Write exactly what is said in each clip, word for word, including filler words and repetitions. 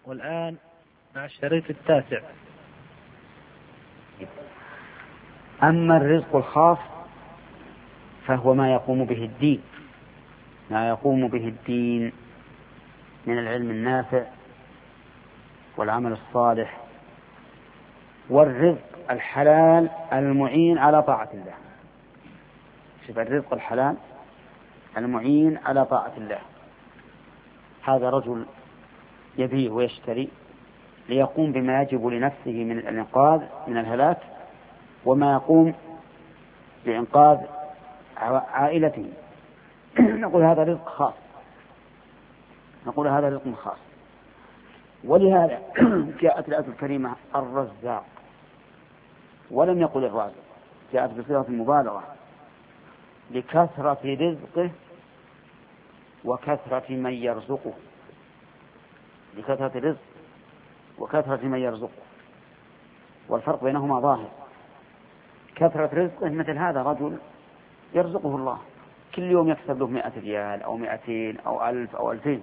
والآن مع الشريط التاسع. أما الرزق الخاص فهو ما يقوم به الدين ما يقوم به الدين من العلم النافع والعمل الصالح والرزق الحلال المعين على طاعة الله. شوف، الرزق الحلال المعين على طاعة الله. هذا رجل يبيع ويشتري ليقوم بما يجب لنفسه من الإنقاذ من الهلاك وما يقوم بإنقاذ عائلته. نقول هذا رزق خاص نقول هذا رزق خاص ولهذا جاءت الآية الكريمة الرزاق ولم يقل الرازق، جاءت بصيغة المبالغة لكثرة رزقه وكثرة من يرزقه لكثرة الرزق وكثرة من يرزقه والفرق بينهما ظاهر. كثرة رزقه مثل هذا رجل يرزقه الله كل يوم يكسب له مئة ريال أو مئتين أو ألف أو ألفين.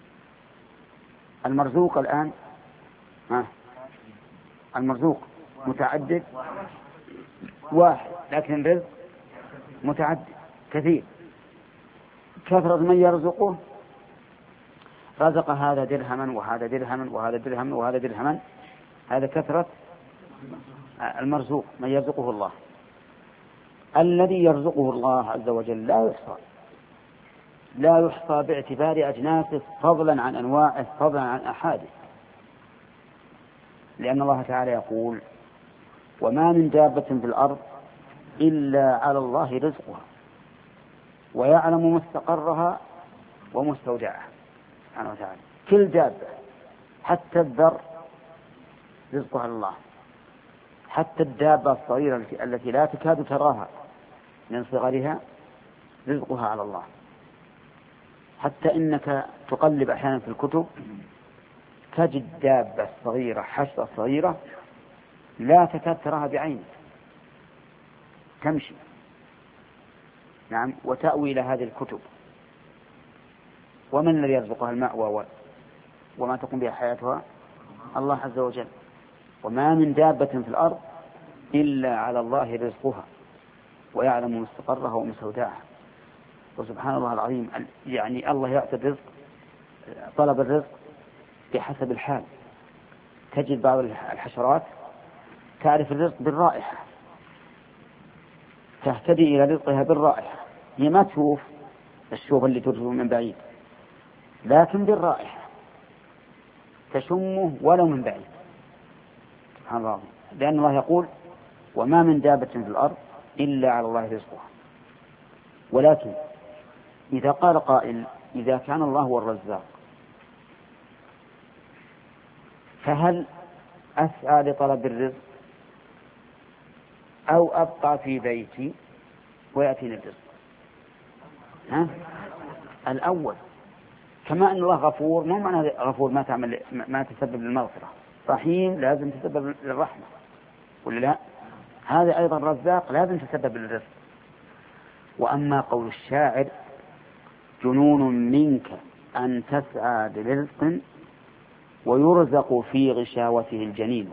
المرزوق الآن ها المرزوق متعدد واحد، لكن الرزق متعدد كثير. كثرة من يرزقه، رزق هذا درهما وهذا درهما وهذا درهما وهذا درهما، هذا كثرة المرزوق من يرزقه الله. الذي يرزقه الله عز وجل لا يحصى لا يحصى باعتبار أجناسه فضلا عن أنواعه فضلا عن أحاده، لأن الله تعالى يقول: وما من دابة في الأرض إلا على الله رزقها ويعلم مستقرها ومستودعها سبحانه وتعالى. كل دابة حتى الذر رزقها على الله، حتى الدابة الصغيرة التي لا تكاد تراها من صغرها رزقها على الله. حتى إنك تقلب أحيانا في الكتب تجد دابة صغيرة حشرة صغيرة لا تكاد تراها بعينك تمشي نعم وتأوي إلى هذه الكتب. ومن الذي يرزقها المأوى وما تقوم بها حياتها؟ الله عز وجل. وما من دابة في الأرض إلا على الله رزقها ويعلم مستقرها ومستودعها. وسبحان الله العظيم، يعني الله يعطي الرزق طلب الرزق بحسب الحال. تجد بعض الحشرات تعرف الرزق بالرائحة، تهتدي إلى رزقها بالرائحة. هي ما تشوف الشوف اللي ترجو من بعيد، لكن بالرائحة تشمه ولو من بعيد. سبحان الله، لأن الله يقول: وما من دابة في الأرض إلا على الله رزقها. ولكن إذا قال قائل: إذا كان الله هو الرزاق فهل أسعى لطلب الرزق أو أبقى في بيتي ويأتيني الرزق؟ ها؟ الأول. كما أن الله غفور، مو معنى غفور ما تعمل ما تسبب للمغفرة، رحيم لازم تسبب للرحمة ولا لا؟ هذا أيضا رزاق لازم تسبب للرزق. وأما قول الشاعر: جنون منك أن تسعى لرزق ويرزق في غشاوته الجنين،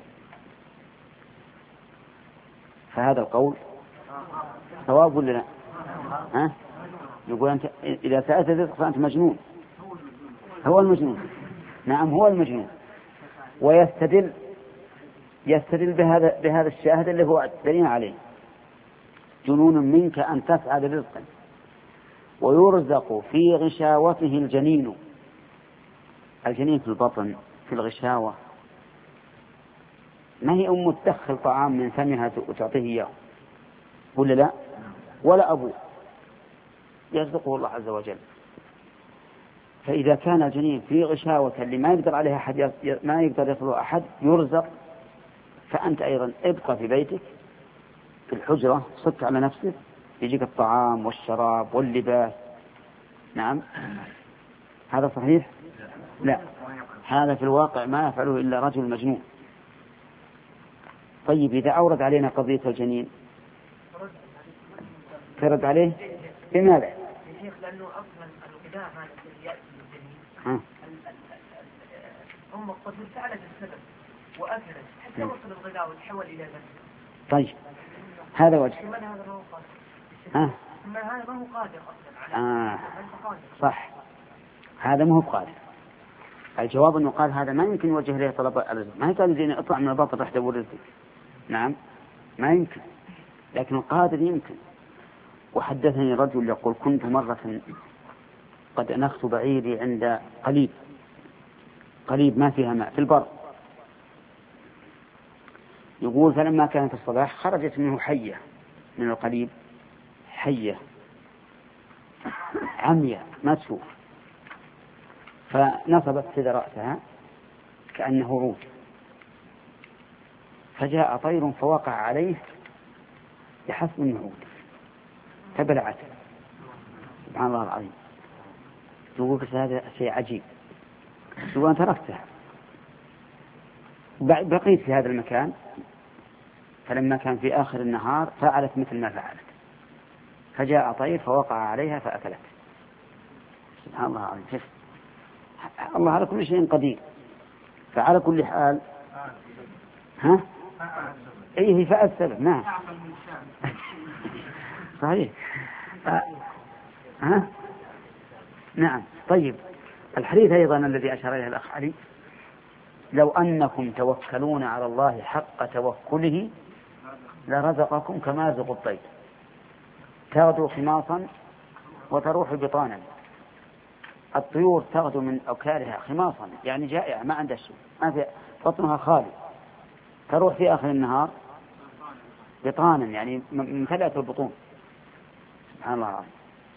فهذا القول صواب ولا لا؟ ها؟ يقول أنت إذا سألت الرزق فأنت مجنون. هو المجنون، نعم هو المجنون. ويستدل يستدل بهذا بهذا الشاهد اللي هو دليل عليه: جنون منك أن تسعى لرزق ويرزق في غشاوته الجنين. الجنين في البطن في الغشاوة، ما هي أم تدخل طعام من فمها وتعطيه إياه ولا لا؟ ولا أبوه، يرزقه الله عز وجل. فإذا كان الجنين في غشاوة اللي ما يقدر عليها أحد ما يقدر يصله أحد يرزق، فأنت أيضا ابقى في بيتك في الحجرة، صك على نفسك، يجيك الطعام والشراب واللباس. نعم، هذا صحيح؟ لا، هذا في الواقع ما يفعله إلا رجل مجنون. طيب، إذا أورد علينا قضية الجنين ترد عليه بماذا؟ لأنه أصلا الغذاء هذا الذي يأتي للجنين هو أم الطفل فعلت السبب وأكلت حتى وصل الغذاء وتحول إلى ذلك. طيب هذا وجه. ثم هذا ما هو قادر. ها؟ ثم هذا ما هو قادر أصلا على. آه. صح. هذا ما هو قادر. الجواب أنه قال هذا ما يمكن يوجه له طلب الرزق، ما يقال زين اطلع من البطن راح تدور رزق. نعم ما يمكن، لكن القادر يمكن. وحدثني رجل يقول كنت مرة قد أنخت بعيري عند قليب قليب ما فيها ماء في البر، يقول فلما كانت الصباح خرجت منه حية من القليب، حية عمياء ما تشوف، فنصبت سدى رأسها كأنه عود، فجاء طير فوقع عليه بحسب النعود فبلعته. سبحان الله العظيم. يقول هذا شيء عجيب. يقول أنا تركتها بقيت في هذا المكان، فلما كان في آخر النهار فعلت مثل ما فعلت، فجاء طير فوقع عليها فأكلت. سبحان الله العظيم. الله على كل شيء قدير. فعلى كل حال ها ايه فعل السبب. نعم صحيح. ها نعم. طيب الحديث أيضا الذي أشار إليه الأخ علي لو أنكم توكلون على الله حق توكله لرزقكم كما يرزق الطير تغدو خماصا وتروح بطانا. الطيور تغدو من أوكارها خماصا يعني جائعة ما عندها شيء، ما في بطنها خالي، تروح في آخر النهار بطانا يعني ممتلئة البطون. سبحان الله العظيم.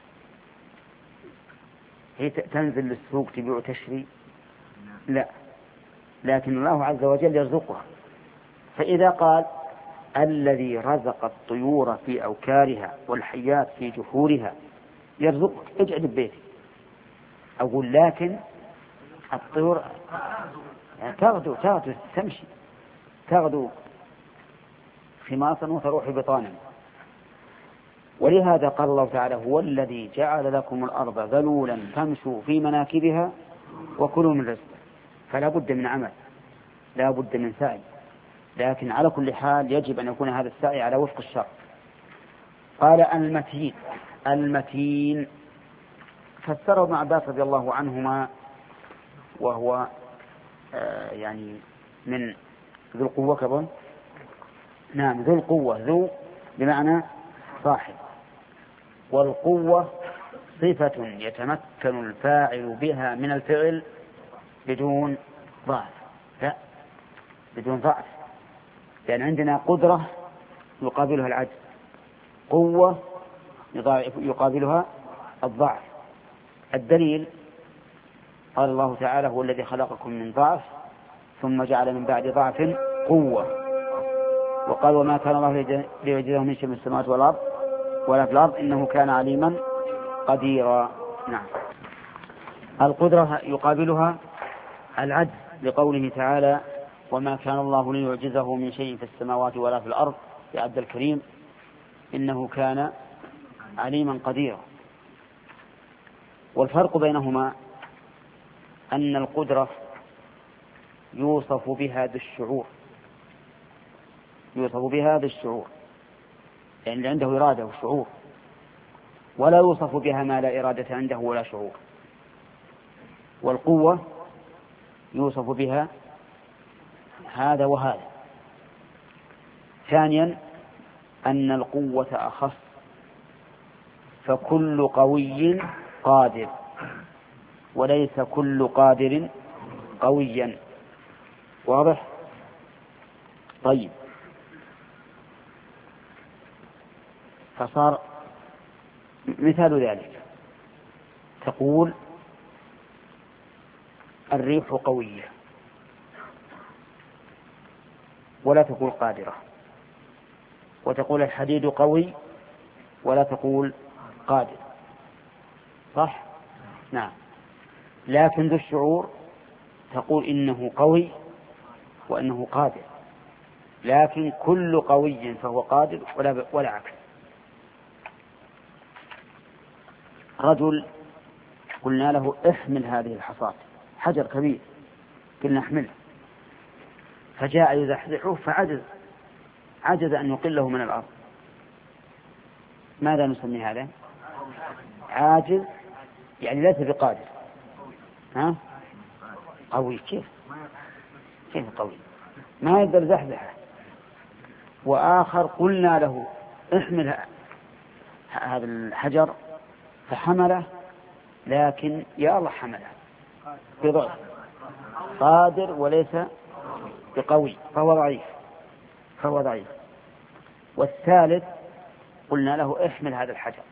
هي تنزل للسوق تبيع وتشري؟ لا، لكن الله عز وجل يرزقها. فإذا قال الذي رزق الطيور في أوكارها والحيات في جحورها يرزقك اجعل ببيتي، أقول لكن الطيور تغدو تغدو تمشي تغدو خماصا وتروح بطانا. ولهذا قال الله تعالى هو الذي جعل لكم الأرض ذلولا فامشوا في مناكبها وكلوا من رزقه. فلا بد من عمل، لا بد من سعي، لكن على كل حال يجب أن يكون هذا السعي على وفق الشرع. قال المتين. المتين فسره ابن عباس رضي الله عنهما وهو آه يعني من ذو القوة كبر. نعم ذو القوة، ذو بمعنى صاحب، والقوة صفة يتمكن الفاعل بها من الفعل بدون ضعف. لا بدون ضعف، لأن يعني عندنا قدرة يقابلها العجز، قوة يقابلها الضعف. الدليل قال الله تعالى هو الذي خلقكم من ضعف ثم جعل من بعد ضعف قوة، وقال وما كان الله ليعجزه من شيء في السماوات والأرض ولا في الأرض إنه كان عليما قديرا. نعم. القدرة يقابلها العجز لقوله تعالى وما كان الله ليعجزه من شيء في السماوات ولا في الأرض يا عبد الكريم إنه كان عليما قديرا. والفرق بينهما أن القدرة يوصف بها ذو الشعور، يوصف بها ذو الشعور يعني اللي عنده إرادة وشعور، ولا يوصف بها ما لا إرادة عنده ولا شعور. والقوة يوصف بها هذا وهذا. ثانيا أن القوة أخص، فكل قوي قادر وليس كل قادر قويا. واضح؟ طيب فصار مثال ذلك تقول الريح قوية ولا تقول قادرة، وتقول الحديد قوي ولا تقول قادر. صح؟ نعم. لكن ذو الشعور تقول إنه قوي وإنه قادر، لكن كل قوي فهو قادر ولا, ولا عكس. رجل قلنا له احمل هذه الحصاة، حجر كبير، قلنا احمله، فجاء يزحزحه فعجز عجز أن يقله من الأرض. ماذا نسمي هذا؟ عاجز، يعني ليس بقادر. ها؟ قوي. كيف كيف قوي؟ ما يقدر زحزحه. وآخر قلنا له احمل هذا الحجر فحمله، لكن يا الله حمله بضعف، قادر وليس بقوي، فهو ضعيف فهو ضعيف. والثالث قلنا له احمل هذا الحجر،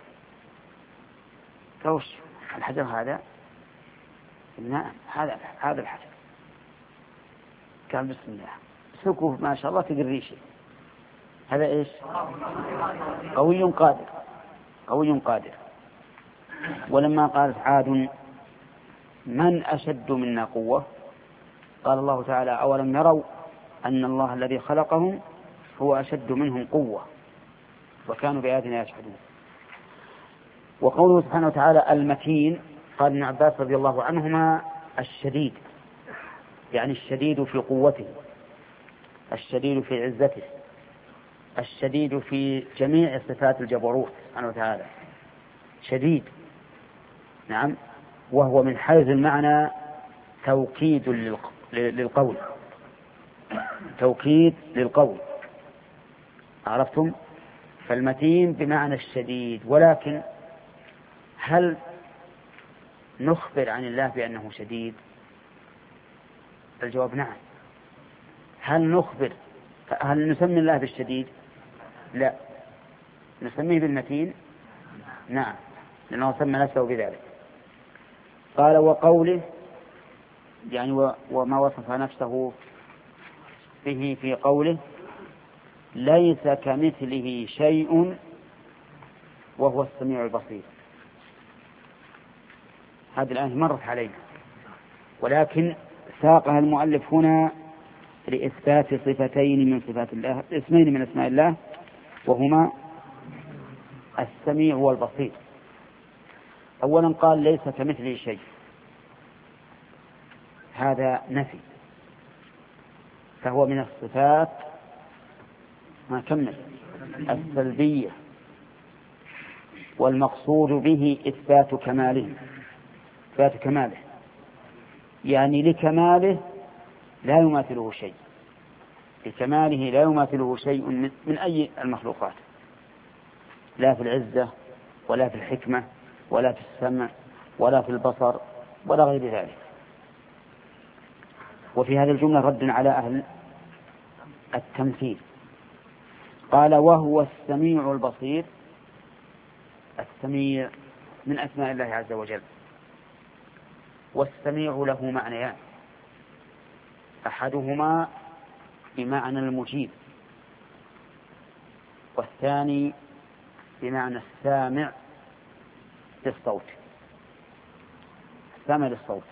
فوش الحجر هذا؟ نعم هذا هذا الحجر. قال بسم الله، سكوه ما شاء الله تقري شيء. هذا ايش؟ قوي قادر قوي قادر. ولما قالت عاد من أشد منا قوة، قال الله تعالى أولم يروا أن الله الذي خلقهم هو أشد منهم قوة وكانوا بآياتنا يجحدون. وقوله سبحانه وتعالى المتين، قال ابن عباس رضي الله عنهما الشديد، يعني الشديد في قوته، الشديد في عزته، الشديد في جميع صفات الجبروت سبحانه وتعالى شديد. نعم. وهو من حيث المعنى توكيد للقول، توكيد للقول. عرفتم؟ فالمتين بمعنى الشديد. ولكن هل نخبر عن الله بأنه شديد؟ الجواب نعم. هل نخبر هل نسمي الله بالشديد؟ لا. نسميه بالمتين؟ نعم، لأنه سمى نفسه بذلك. قال وقوله، يعني وما وصف نفسه به في قوله ليس كمثله شيء وهو السميع البصير. هذه الآية مرت علينا، ولكن ساقها المؤلف هنا لإثبات صفتين من صفات الله، اسمين من اسماء الله، وهما السميع والبصير. أولا قال ليس كمثله شيء، هذا نفي، فهو من الصفات ما كمل السلبية، والمقصود به إثبات كماله، إثبات كماله يعني لكماله لا يماثله شيء، لكماله لا يماثله شيء من أي المخلوقات، لا في العزة ولا في الحكمة ولا في السمع ولا في البصر ولا غير ذلك. وفي هذه الجملة رد على أهل التمثيل. قال وهو السميع البصير. السميع من أسماء الله عز وجل، والسميع له معنيان، أحدهما بمعنى المجيب، والثاني بمعنى السامع للصوت، السامع للصوت.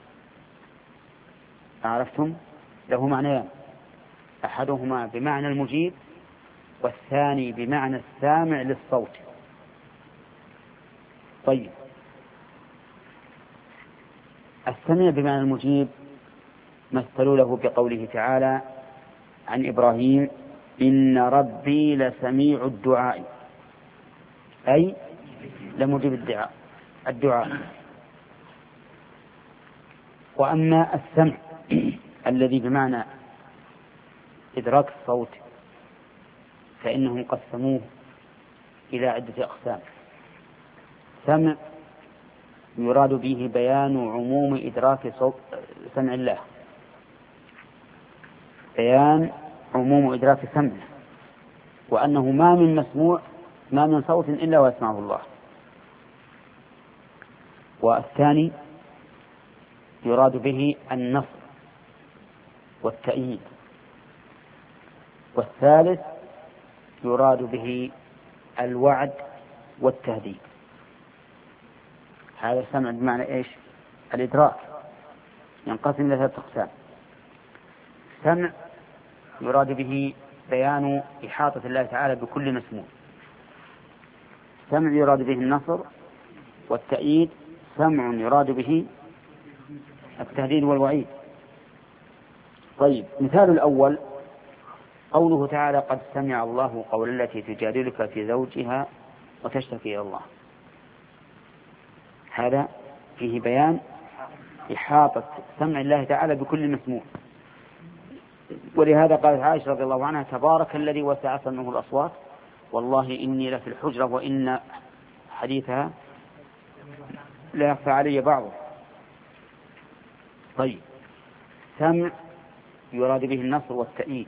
عرفتم؟ له معنيان، أحدهما بمعنى المجيب والثاني بمعنى السامع للصوت. طيب، السميع بمعنى المجيب مثلوا له بقوله تعالى عن إبراهيم إن ربي لسميع الدعاء، أي لمجيب الدعاء الدعاء. وأما السمع الذي بمعنى إدراك الصوت فإنهم قسموه إلى عدة أقسام. سمع يراد به بيان عموم إدراك صوت سمع الله، بيان عموم إدراك سمعه، وأنه ما من مسموع ما من صوت إلا ويسمعه الله. والثاني يراد به النصر والتأييد. والثالث يراد به الوعد والتهديد. هذا السمع بمعنى إيش؟ الإدراك، ينقسم إلى ثلاثة أقسام. سمع يراد به بيان إحاطة الله تعالى بكل مسموع. سمع يراد به النصر والتأييد. سمع يراد به التهديد والوعيد. طيب، مثال الأول قوله تعالى: قد سمع الله قول التي تجادلك في زوجها وتشتكي إلى الله. هذا فيه بيان إحاطة سمع الله تعالى بكل مسموع. ولهذا قالت عائشة رضي الله عنها: تبارك الذي وسع سمعه الأصوات والله إني لفي الحجرة وإن حديثها لا يخفى علي بعضه. طيب، سمع يراد به النصر والتأييد،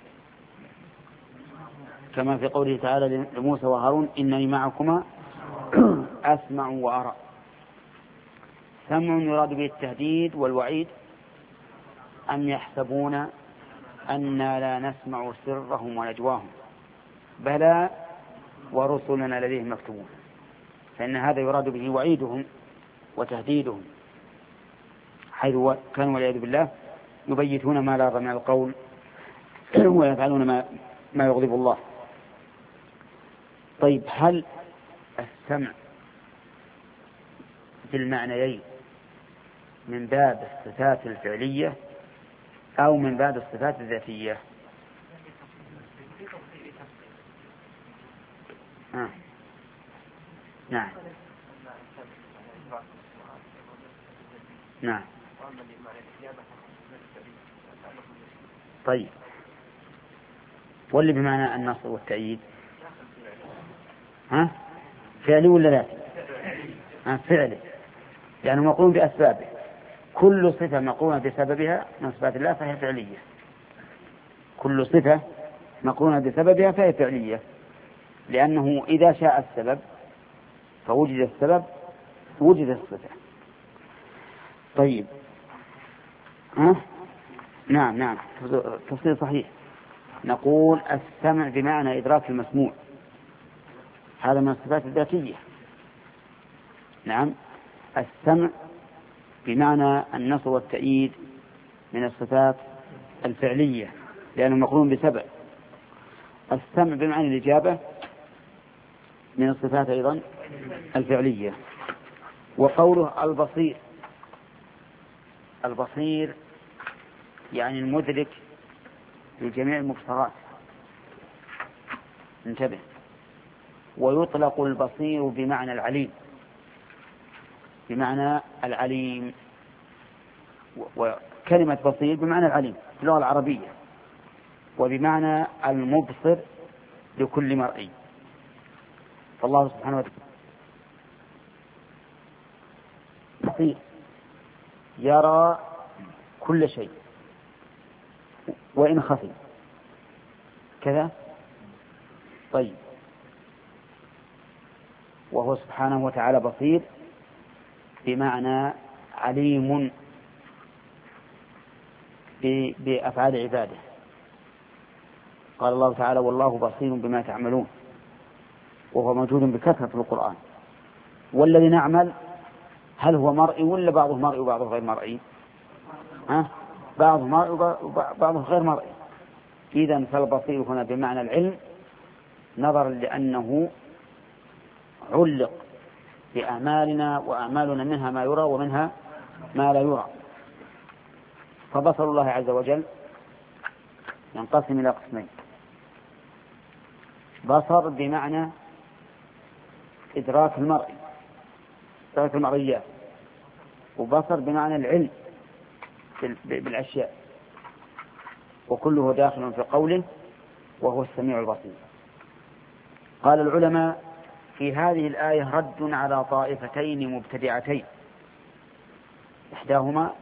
كما في قوله تعالى لموسى وهارون: إنني معكما أسمع وأرى. سمع يراد به التهديد والوعيد: أم يحسبون أنا لا نسمع سرهم ونجواهم بلى ورسلنا لديهم مكتوبون. فإن هذا يراد به وعيدهم وتهديدهم، حيث كانوا والعياذ بالله يبيتون ما لا من القول ويفعلون ما, ما يغضب الله. طيب، هل السمع في المعنيين من باب الصفات الفعلية أو من باب الصفات الذاتية؟ آه. نعم نعم. طيب، واللي بمعنى النصر والتأييد ها فعلي ولا ذاتي؟ ها فعلي، يعني مقرون بأسبابه. كل صفة مقرونة بسببها من صفات الله فهي فعلية. كل صفة مقرونة بسببها فهي فعلية، لأنه إذا شاء السبب فوجد السبب وجد الصفة. طيب، ها؟ نعم نعم، تفسير صحيح. نقول السمع بمعنى إدراك المسموع، هذا من الصفات الذاتية. نعم، السمع بمعنى النصر والتأييد من الصفات الفعلية، لأنه مقرون بسبب. السمع بمعنى الإجابة من الصفات أيضا الفعلية. وقوله البصير، البصير يعني المدرك لجميع المبصرات، انتبه. ويطلق البصير بمعنى العليم، بمعنى العليم. وكلمة بصير بمعنى العليم في اللغة العربية، وبمعنى المبصر لكل مرئي. فالله سبحانه وتعالى بصير يرى كل شيء وإن خفي كذا. طيب، وهو سبحانه وتعالى بصير بمعنى عليم بأفعال عباده. قال الله تعالى: والله بصير بما تعملون، وهو موجود بكثرة في القرآن. والذي نعمل هل هو مرئي ولا بعضه مرئي وبعضه غير مرئي؟ ها؟ بعضه مرئي وبعضه غير مرئي. إذن فالبصير هنا بمعنى العلم، نظرا لأنه علق بأعمالنا، وأعمالنا منها ما يرى ومنها ما لا يرى. فبصر الله عز وجل ينقسم إلى قسمين: بصر بمعنى إدراك المرء، إدراك المرئيات، وبصر بمعنى العلم بالأشياء، وكله داخل في قوله وهو السميع البصير. قال العلماء في هذه الآية رد على طائفتين مبتدعتين: إحداهما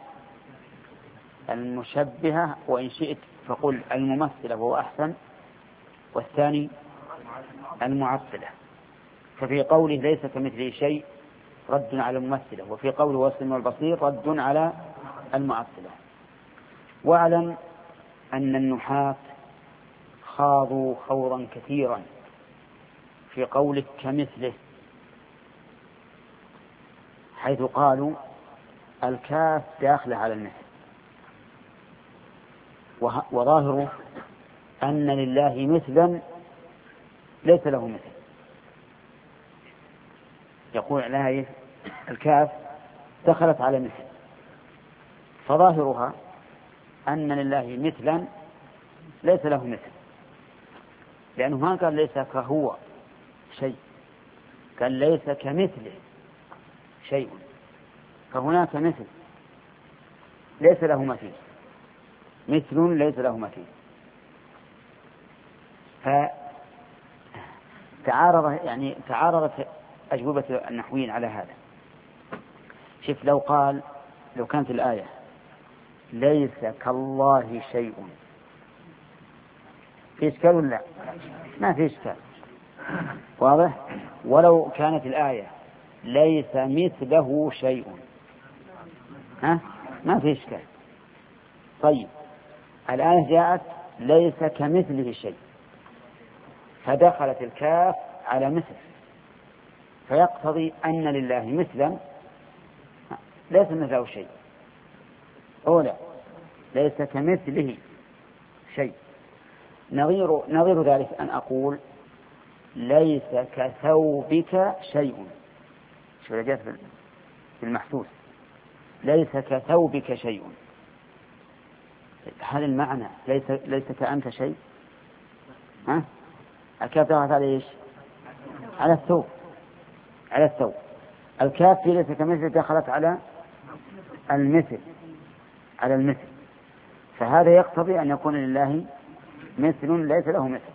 المشبهة وإن شئت فقل الممثلة وهو أحسن، والثاني المعطلة. ففي قوله ليس كمثله شيء رد على الممثلة، وفي قوله هو السميع البصير رد على المعطلة. واعلم أن النحاة خاضوا خوضا كثيرا في قولك كمثله، حيث قالوا الكاف داخلة على المثل، وظاهره أن لله مثلا ليس له مثل. يقول لها الكاف دخلت على مثل، فظاهرها أن لله مثلا ليس له مثل، لأنه ما قال ليس كهو شيء، قال ليس كمثله شيء، فهناك مثل ليس له مثيل، مثل ليس له مثيل. فتعارض يعني تعارضت أجوبة النحويين على هذا. شوف، لو قال لو كانت الآية ليس كالله شيء، في إشكال ولا لا؟ ما في إشكال، واضح. ولو كانت الآية ليس مثله شيء، ها ما في إشكال. طيب الآية جاءت ليس كمثله شيء، فدخلت الكاف على مثل، فيقتضي أن لله مثلا ليس مثله شيء، أولا ليس كمثله شيء. نظير نظير ذلك أن أقول ليس كثوبك شيء، شو جاءت في المحسوس، ليس كثوبك شيء، هذا المعنى ليس ليس كأنت شيء، ها الكاف دخلت على ايش؟ على الثوب، على الثوب. الكاف في ليس كمثل دخلت على المثل، على المثل، فهذا يقتضي أن يكون لله مثل ليس له مثل،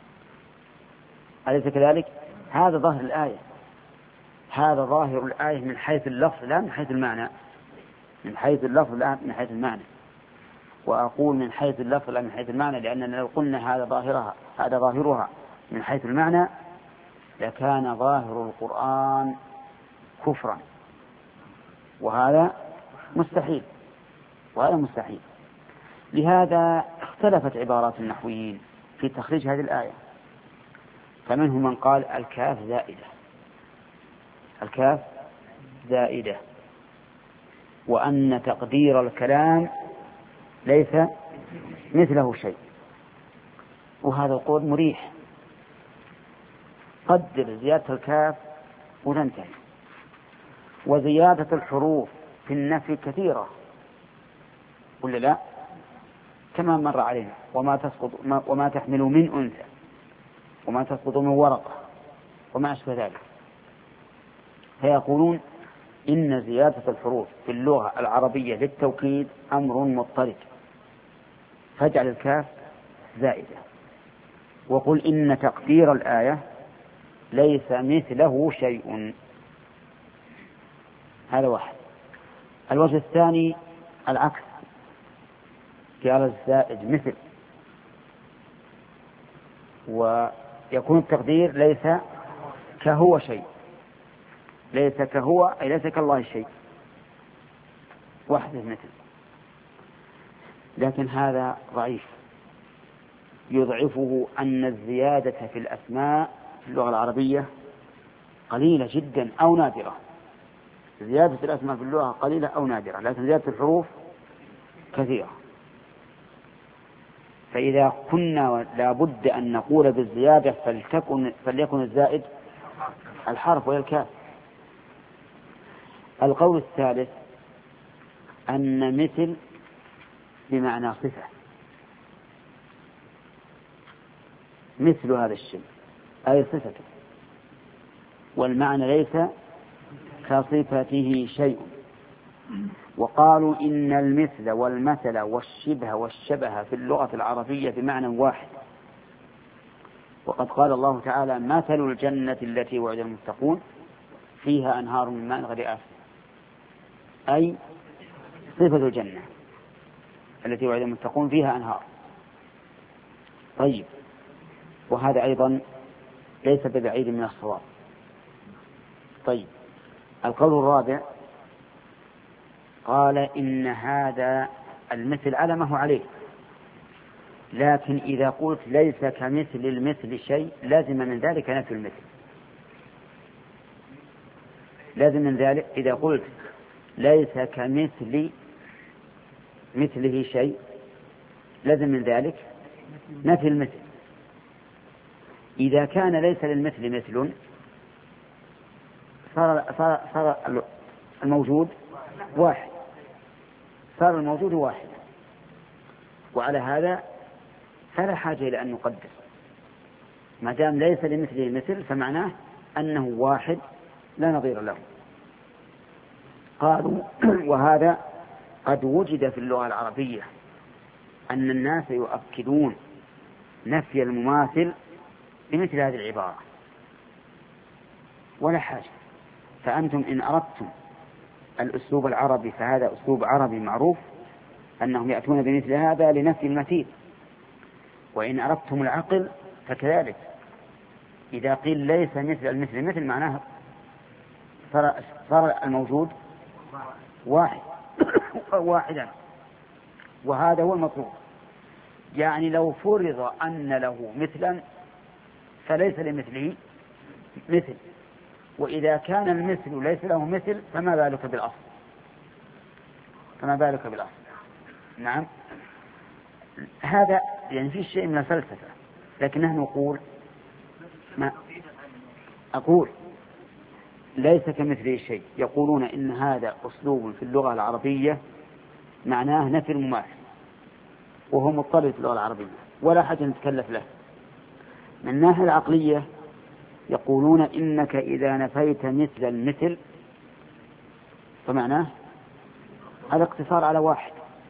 أليس كذلك؟ هذا ظاهر الآية، هذا ظاهر الآية من حيث اللفظ لا من حيث المعنى، من حيث اللفظ لا من حيث المعنى. وأقول من حيث اللفظ لا من حيث المعنى، لأننا لو قلنا هذا ظاهرها هذا ظاهرها من حيث المعنى لكان ظاهر القرآن كفرا، وهذا مستحيل، وهذا مستحيل. لهذا اختلفت عبارات النحويين في تخريج هذه الآية، فمنهم من قال الكاف زائدة، الكاف زائدة، وأن تقدير الكلام ليس مثله شيء، وهذا القول مريح، قدر زيادة الكاف وتنتهي. وزيادة الحروف في النفي كثيرة ولا لا؟ كما مر علينا وما تسقط وما تحمل من أنثى وما تسقط من ورقة وما أشبه ذلك. فيقولون إن زيادة الحروف في اللغة العربية للتوكيد أمر مضطرد، فاجعل الكاف زائدة، وقل إن تقدير الآية ليس مثله شيء. هذا واحد. الوجه الثاني العكس، قال الزائد مثل، ويكون التقدير ليس كهو شيء، ليس كهو أي ليس كالله شيء، وحده مثل. لكن هذا ضعيف، يضعفه أن الزيادة في الأسماء في اللغة العربية قليلة جدا أو نادرة. زيادة الأسماء في اللغة قليلة أو نادرة، لكن زيادة الحروف كثيرة. فإذا كنا لابد أن نقول بالزيادة فلتكن فليكن الزائد الحرف والكاف. القول الثالث أن مثل بمعنى صفة، مثل هذا الشيء أي صفته، والمعنى ليس كصفته شيء. وقالوا إن المثل والمثل والشبه والشبه في اللغة العربية بمعنى واحد، وقد قال الله تعالى مثل الجنة التي وعد المتقون فيها أنهار من ماء غير آسن، أي صفة الجنة التي وعد المتقون فيها أنهار. طيب، وهذا أيضا ليس ببعيد من الصواب. طيب، القول الرابع قال إن هذا المثل على ما هو عليه، لكن إذا قلت ليس كمثل المثل شيء لازم من ذلك نفي المثل، لازم من ذلك إذا قلت ليس كمثل مثله شيء لازم من ذلك نفي المثل. إذا كان ليس للمثل مثل صار, صار, صار الموجود واحد، صار الموجود واحد. وعلى هذا فلا حاجة إلى أن نقدر، ما دام ليس لمثله مثل فمعناه أنه واحد لا نظير له. قالوا وهذا قد وجد في اللغة العربية أن الناس يؤكدون نفي المماثل بمثل هذه العبارة ولا حاجة. فأنتم إن أردتم الأسلوب العربي فهذا أسلوب عربي معروف أنهم يأتون بمثل هذا لنفي المثيل، وإن أردتم العقل فكذلك، إذا قيل ليس مثل المثل مثل معناه صار الموجود واحد واحدا، وهذا هو المطلوب. يعني لو فرض أن له مثلا فليس لمثله مثل، وإذا كان المثل ليس له مثل فما بالك بالأصل، فما بالك بالأصل. نعم، هذا يعني في شيء من الفلسفة، لكن نحن نقول ما أقول ليس كمثله شيء. يقولون إن هذا أسلوب في اللغة العربية معناه نفي المماثل، وهو مضطرد في اللغة العربية ولا حاجة نتكلف له. من الناحية العقلية يقولون إنك إذا نفيت مثل المثل فمعناه الاقتصار على واحد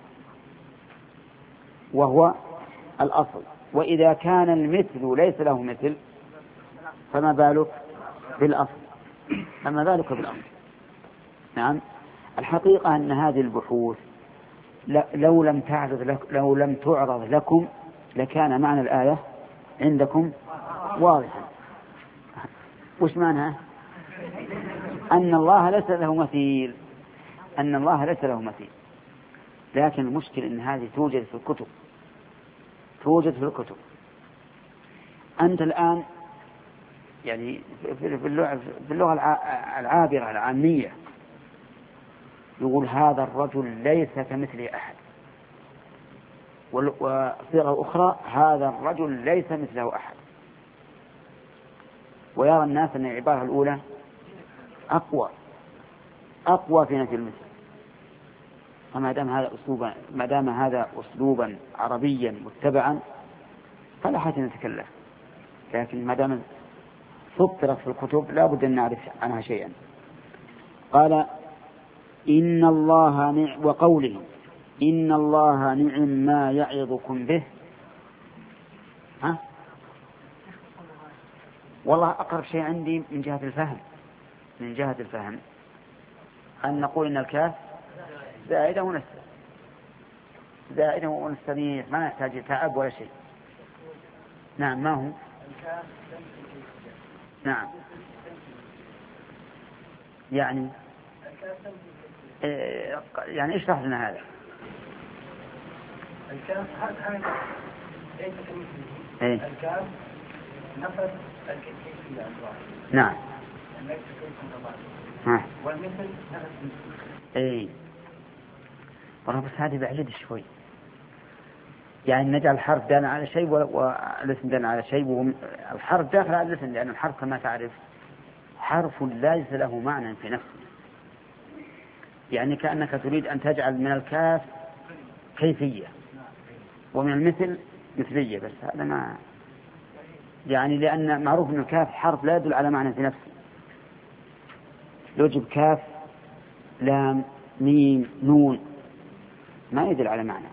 وهو الأصل، وإذا كان المثل ليس له مثل فما بالك بالأصل، فما بالك بالأصل. نعم، الحقيقة أن هذه البحوث لو لم تعرض لك لو لم تعرض لكم لكان معنى الآية عندكم واضحا. وش معناه؟ أن الله ليس له مثيل، أن الله ليس له مثيل. لكن المشكلة أن هذه توجد في الكتب، توجد في الكتب. أنت الآن يعني في اللغة العابرة العامية يقول هذا الرجل ليس كمثله أحد، وصيغة أخرى هذا الرجل ليس مثله أحد، ويرى الناس أن العبارة الأولى أقوى أقوى في نفي المثل. فما دام هذا أسلوبا ما دام هذا أسلوبا عربيا متبعا فلا حاجة نتكلم، لكن ما دام سطرت في الكتب لا بد أن نعرف عنها شيئا. قال إن الله نعم، وقوله إن الله نعم ما يعظكم به. ها؟ والله أقرب شيء عندي من جهة الفهم من جهة الفهم أن نقول إن الكاف زائدة ونستريح زائدة ونستريح ما نحتاج تعب ولا شيء. نعم، ما هو؟ نعم، يعني إيه يعني اشرح لنا هذا. الكاف هذا ليس كمثله. إيه؟ الكاف نفس الكيفية عند واحد. نعم. ليس كيفية الله. ها. والمثل نفس المثل. إيه. والله بس هذه بعيد شوي. يعني نجعل الحرف دال على شيء والاسم دال على شيء، والحرف داخل على الاسم، لأن الحرف كما تعرف حرف ليس له معنى في نفسه. يعني كأنك تريد أن تجعل من الكاف كيفية ومن المثل مثلية، بس هذا ما يعني، لأن معروف أن الكاف حرف لا يدل على معنى في نفسه. يوجب كاف لام ميم نون ما يدل على معنى.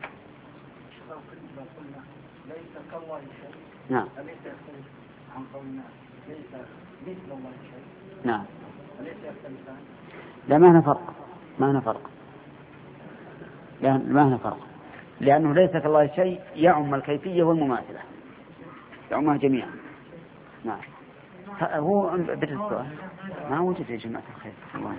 نعم. عن قولنا ليس مثل الله شيء. نعم. وليس يختلفان. لا، ما هنا فرق ما هنا فرق لا ما هنا فرق لأنه ليس كالله شيء يعم الكيفية والمماثلة، يعمها جميعا. نعم. هو بالنسبة ما وجد يا جماعة الخير. الله.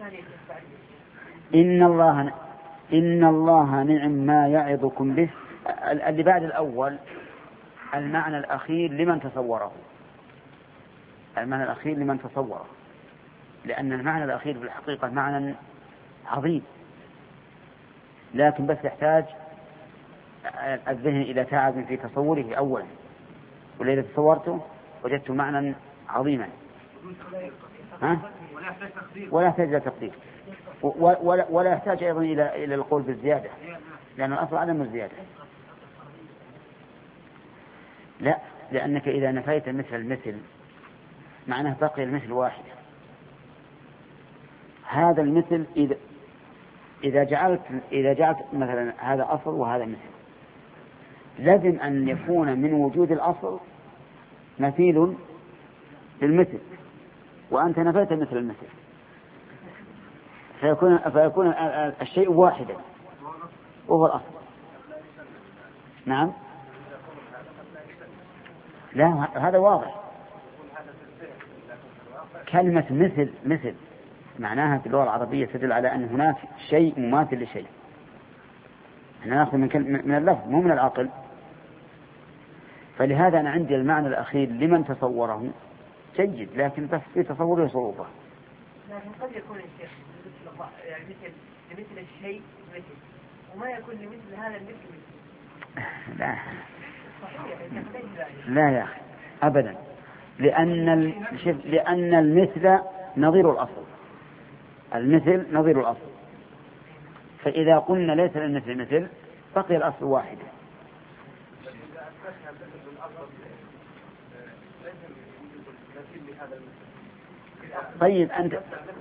إن الله إن الله نعم ما يعظكم به. اللي بعد الأول المعنى الأخير لمن تصوره المعنى الأخير لمن تصوره لأن المعنى الأخير في الحقيقة معنى عظيم، لكن بس يحتاج الذهن إلى تعب في تصوره أولا، وإذا تصورته وجدت معنى عظيما. ها؟ ولا يحتاج إلى تقدير، ولا, ولا يحتاج أيضا إلى إلى القول بالزيادة، لأن الأصل عدم الزيادة. لا، لأنك إذا نفيت مثل المثل معناه بقي المثل واحد. هذا المثل إذا إذا جعلت إذا جعلت مثلا هذا أصل وهذا مثل، لازم أن يكون من وجود الأصل مثيل للمثل، وأنت نفيت مثل المثل، فيكون فيكون الشيء واحدا وهو الأصل. نعم، لا هذا واضح. كلمة مثل مثل معناها في اللغة العربية تدل على أن هناك شيء مماثل لشيء. احنا نأخذ من, من اللفظ مو من العقل. فلهذا أنا عندي المعنى الأخير لمن تصوره جيد، لكن بس في تصوره صعوبة. لكن قد يكون الشيخ يعني مثل لمثل الشيء مثل، وما يكون لمثل هذا المثل مثل. لا صحيح. لا يا أخي أبدا، لأن ال... لأن المثل نظير الأصل، المثل نظير الأصل، فإذا قلنا ليس للمثل مثل بقي الأصل واحد. طيب أنت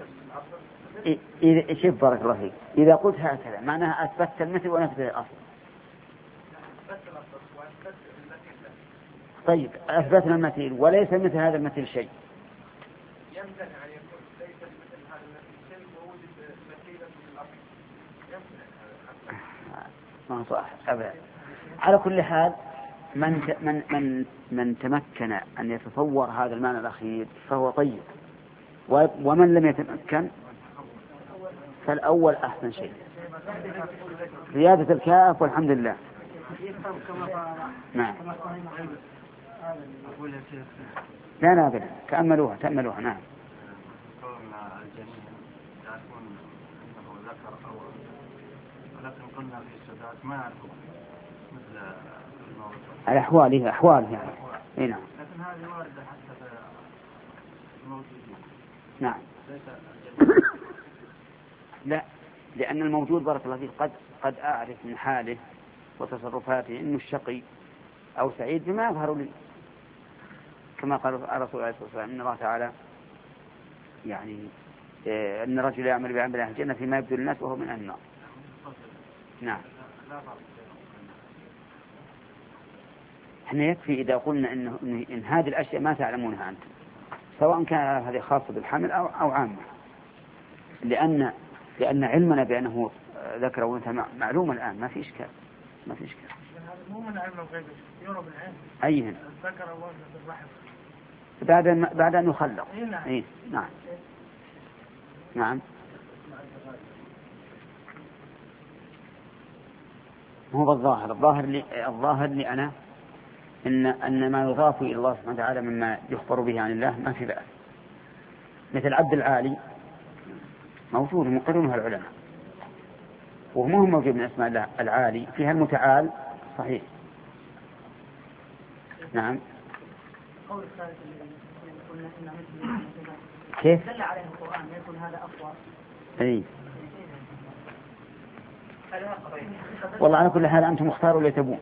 إذا شوف بارك الله فيك، إذا قلت هكذا معناها أثبتت المثل ونفذت الأصل. طيب أثبتنا المثل وليس مثل هذا المثل شيء. ما صح أبدا. على كل حال من من من من تمكن أن يتصور هذا المعنى الأخير فهو طيب، ومن لم يتمكن فالأول أحسن شيء، زيادة الكاف والحمد لله. نعم. لا لا أبدا، تأملوها تأملوها. نعم. ولكن قلنا في السادات ما يعرفون مثل الموضوع. الأحوال هي أحوال يعني. إيه نعم. لكن هذه واردة حتى في الموجودين. نعم. لا، لأن الموجود بارك الله فيه قد قد أعرف من حاله وتصرفاته إنه الشقي أو سعيد بما يظهر لي، كما قال الرسول عليه الصلاة والسلام إن الله تعالى يعني إن الرجل يعمل بعمل أهل الجنة فيما يبدو للناس وهو من أهل النار. نعم. احنا يكفي إذا قلنا إنه إن هذه الأشياء ما تعلمونها أنتم، سواء كان هذه خاصة بالحمل أو أو عامة، لأن لأن علمنا بأنه ذكر وأنثى معلوم الآن، ما في إشكال ما في إشكال. هذا مو من علم الغيب، يرى بالعلم. أيهن؟ ذكر وأنثى بالرحم. بعد بعد أن يخلق. نعم. إيه نعم. نعم. هو بالظاهر الظاهر لي الظاهر لي أنا إن أن ما يضاف إلى الله سبحانه وتعالى مما يخبر به عن الله ما في بأس، مثل عبد العالي موجود مقرنها العلماء، وهو موجود من أسماء الله العالي، فيها المتعال صحيح. نعم. قول الثالث الذي قلنا إنه مثل كيف؟ دل عليه القرآن يكون هذا أفضل. أي. والله على كل حال أنتم اختاروا اللي تبون.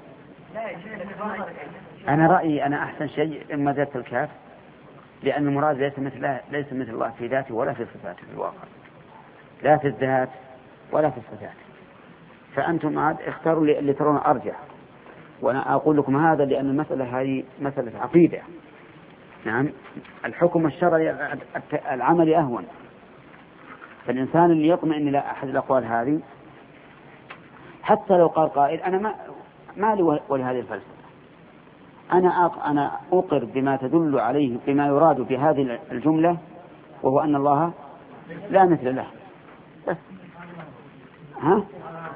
أنا رأيي أنا أحسن شيء إما ذات الكاف، لأن المراد ليس مثل ليس مثل الله في ذاته ولا في صفاته في الواقع، لا في الذات ولا في الصفات. فأنتم عاد اختاروا اللي ترون أرجح، وأنا أقول لكم هذا لأن المسألة هذه مسألة عقيدة. نعم. الحكم الشرعي العمل أهون، فالإنسان اللي يطمئن إلى أحد الأقوال هذه حتى لو قال قائل أنا ما ما لي ولهذه الفلسفة، أنا أنا أقر بما تدل عليه بما يراد بهذه الجملة، وهو أن الله لا مثل له بس. ها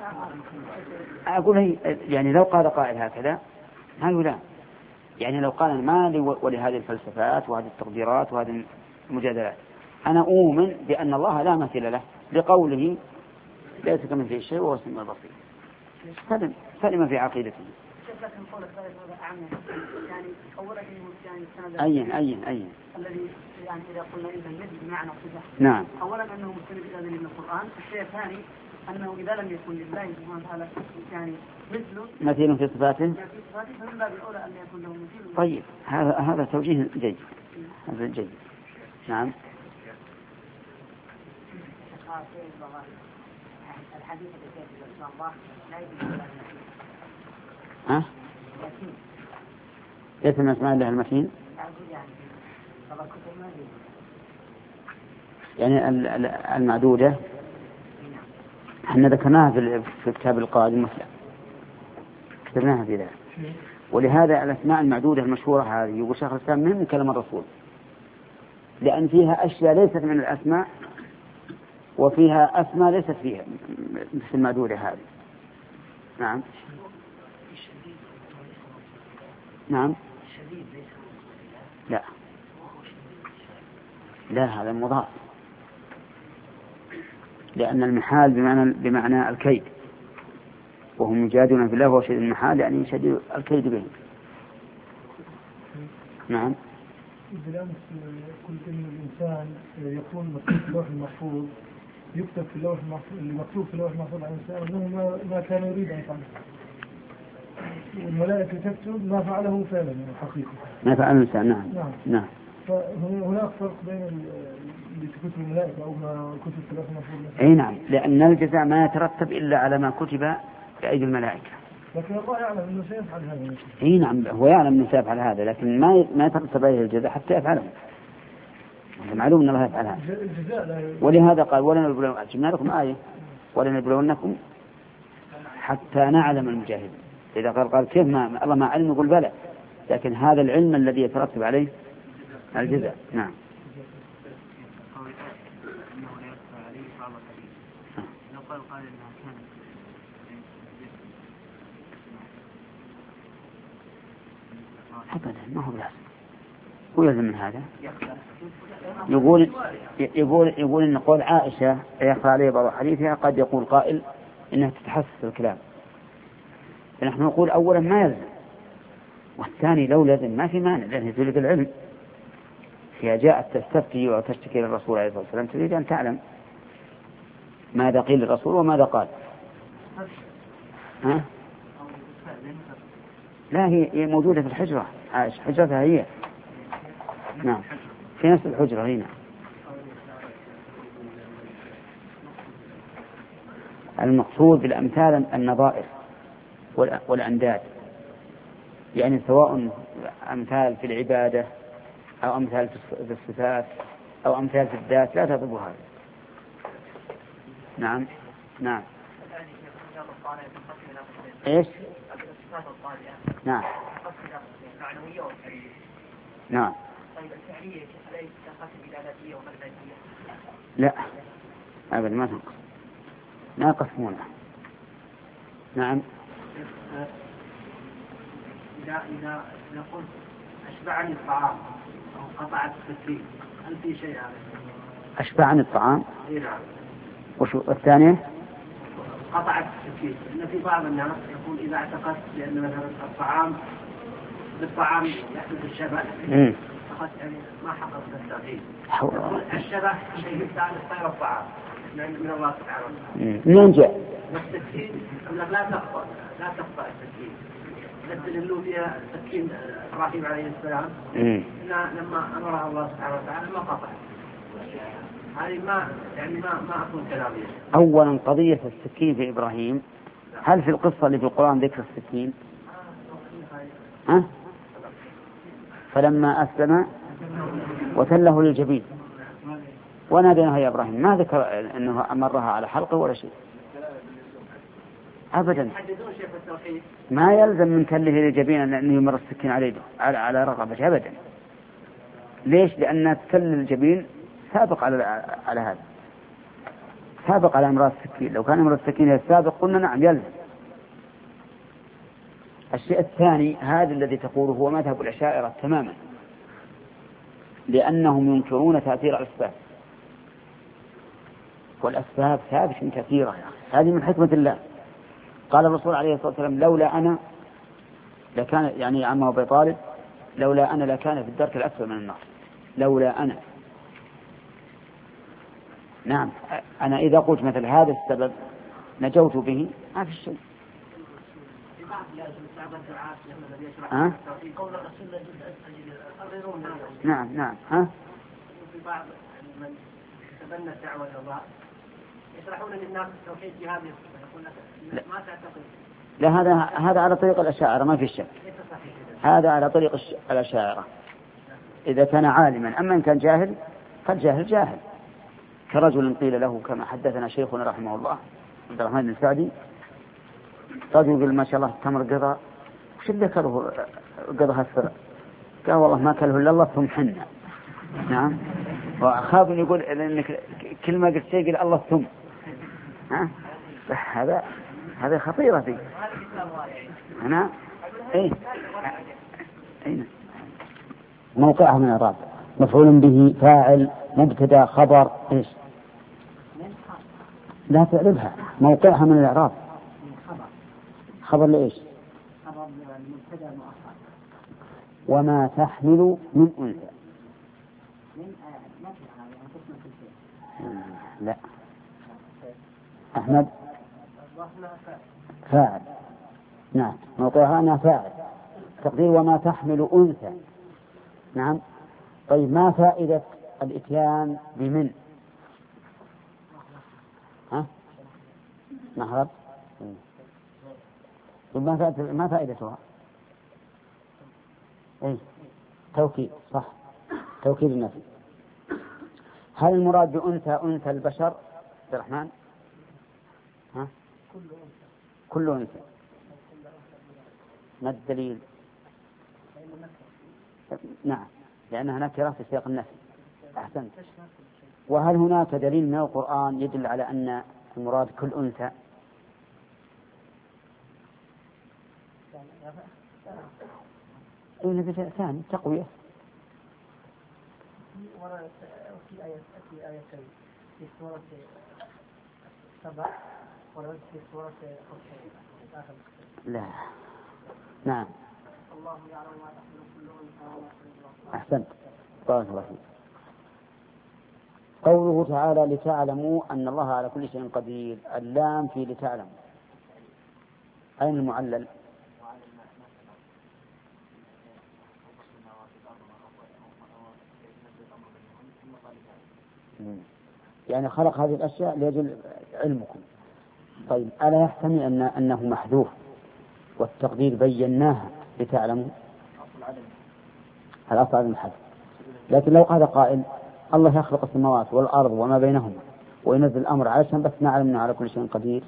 أقول يعني لو قال قائل هكذا ما يلام، يعني لو قال ما لي ولهذه الفلسفات وهذه التقديرات وهذه المجادلات، أنا أؤمن بأن الله لا مثل له لقوله ليس كمثله شيء وهو السميع البصير، سلم سلم في عقيدته. أين أين أين الذي يعني إذا قلنا إنه يد بمعنى صفة. نعم. أولا أنه مستند إلى دليل من القرآن، الشيء الثاني أنه إذا لم يكن لله سبحانه وتعالى يعني مثله مثيل في صفاته فمن باب الأولى أن يكون له مثيل. طيب هذا هذا توجيه جيد، هذا جيد. نعم. الحديث الذي شاء الله لا يجوز. ها؟ ليس من أسماء الله المتين. يعني المعدودة احنا ذكرناها في الكتاب القادم مثلا، كتبناها في ذلك. ولهذا الأسماء المعدودة المشهورة هذه يقول شيخ الإسلام من كلام الرسول، لأن فيها أشياء ليست من الأسماء وفيها أسماء ليست فيها مثل المعدودة هذه. نعم نعم. لا لا هذا مضاف، لأن المحال بمعنى بمعنى الكيد، وهم يجادلون في الله وهو شديد المحال يعني شديد الكيد به. نعم. بالأمس قلت إن الإنسان يكون مكتوب في اللوح المحفوظ، يكتب في اللوح المحفوظ اللي مكتوب في اللوح المحفوظ عن الإنسان أنه ما ما كان يريد أن يفعله، والملائكة تكتب ما فعله فعلا حقيقة. ما فعل الإنسان. نعم نعم. نعم. فهناك فرق بين اللي كتب الملائكة أو ما كتب في اللوح المحفوظ. أي نعم، لأن الجزاء ما يترتب إلا على ما كتب بأيدي الملائكة. لكن الله يعلم أنه سيفعل هذا. أي نعم هو يعلم أنه سيفعل هذا، لكن ما ما يترتب عليه الجزاء حتى يفعله. معلوم أن الله يفعل هذا. ولهذا قال ولنبلونكم، جبنا لكم آية ولنبلونكم حتى نعلم المجاهدين. إذا قال قال كيف ما الله ما علم يقول بلى، لكن هذا العلم الذي يترتب عليه الجزاء. نعم. أبدا ما هو لازم، هو يلزم من هذا. يقول يقول يقول إن قول عائشة يخفى عليه بعض حديثها قد يقول قائل إنها تتحسس الكلام، فنحن نقول أولا ما يلزم، والثاني لو لازم ما في مانع، لأنه تريد العلم. هي جاءت تستفتي وتشتكي للرسول عليه الصلاة والسلام، تريد أن تعلم ماذا قيل للرسول وماذا قال. ها؟ لا هي موجودة في الحجرة، عائشة حجرتها هي. نعم في نفس الحجرة هنا. المقصود بالأمثال النظائر والأنداد، يعني سواء أمثال في العبادة أو أمثال في الصفات أو أمثال في الذات لا تضربها هذا. نعم نعم. إيش؟ نعم نعم. لا أبدا ما تنقص، ما يقسمونها. نعم. إذا إذا إذا قلت أشبعني الطعام أو قطعت السكين هل في شيء هذا؟ أشبعني الطعام. إيه نعم. وشو الثانية؟ قطعت السكين. إن في بعض الناس يقول إذا اعتقدت بأن مثلا الطعام بالطعام يحدث الشبه فقط يعني ما حققت التوحيد. الشبه شيء يستعمل غير الطعام من الله سبحانه وتعالى. من جاء؟ والسكين لا تخطأ لا تخطأ السكين. نستدلوا فيها السكين إبراهيم عليه السلام لما أمرها الله سبحانه وتعالى ما قطع. هذه ما يعني ما ما أكون كلامي. أولا قضية السكين في إبراهيم، هل في القصة اللي في القرآن ذكر السكين؟ ها؟ فلما أسلم وتله للجبين وناديناه يا إبراهيم، ما ذكر أنه أمرها على حلقه ولا شيء أبدا. ما يلزم من تله للجبين أنه يمر السكين عليه على على رقبته أبدا. ليش؟ لأن تل الجبين سابق على على هذا، سابق على امرأة السكين. لو كان امرأة السكين هي السابق قلنا نعم يلزم. الشيء الثاني هذا الذي تقوله هو مذهب الأشاعرة تماما، لأنهم ينكرون تأثير الأسباب، والأسباب ثابت كثيرة يعني. هذه من حكمة الله. قال الرسول عليه الصلاة والسلام لولا أنا لكان يعني عمه أبي طالب لولا أنا لكان في الدرك الأسفل من النار. لولا أنا، نعم أنا إذا قلت مثل هذا السبب نجوت به ما في شيء. ها؟ نعم نعم. ها؟ في بعض من تبنى الدعوة إلى الله يشرحون للناس التوحيد بهذه الصفة، يقول لك ما تعتقد. لا، هذا هذا على طريق الأشاعرة ما في شك. هذا على طريق الأشاعرة إذا كان عالما. أما إن كان جاهل فالجاهل جاهل. كرجل قيل له كما حدثنا شيخنا رحمه الله عبد الرحمن بن سعدي، رجل يقول ما شاء الله التمر قضى، وش اللي كله قضى هالسرع؟ قال والله ما كله إلا الله ثم حنا. نعم. وأخاف أن يقول إنك كل ما قلت شيء قل الله ثم. ها؟ هذا هذا خطيرة فيه. أنا إيه أين موقعها من الإعراب؟ مفعول به، فاعل، مبتدا، خبر، إيش؟ لا تعرفها. موقعها من الإعراب. خبر لإيش؟ خبر مبتدا مؤخر. وما تحمل من أنثى. لا أحمد فاعل. نعم موقعها أنا فاعل. تقدير وما تحمل أنثى. نعم. طيب ما فائدة الإتيان بمن؟ ها؟ محرب. ما فائدة ما فائدتها؟ أي توكيد. صح، توكيد النفي. هل المراد بأنثى أنثى البشر عبد الرحمن؟ ها؟ كل أنثى. ما الدليل؟ نعم لأنها نكرة في سياق النفي. أحسنت. وهل هناك دليل من القرآن يدل على أن المراد كل أنثى؟ إن في ثاني تقوية. في آية في آية في سورة سبع ورد في سورة آخر. لا. نعم. الله يعلم ما تحمل كل أنثى وما تحمل. أحسنت. بارك الله فيك. قوله تعالى لتعلموا أن الله على كل شيء قدير، اللام في لتعلموا. أين المعلل؟ يعني خلق هذه الأشياء ليجل علمكم. طيب ألا يحتمل أن أنه محذوف والتقدير بيناها لتعلموا؟ الأصل عدم الحذف. لكن لو قال قائل الله يخلق السماوات والأرض وما بينهما وينزل الأمر علشان بس نعلم أنه على كل شيء قدير،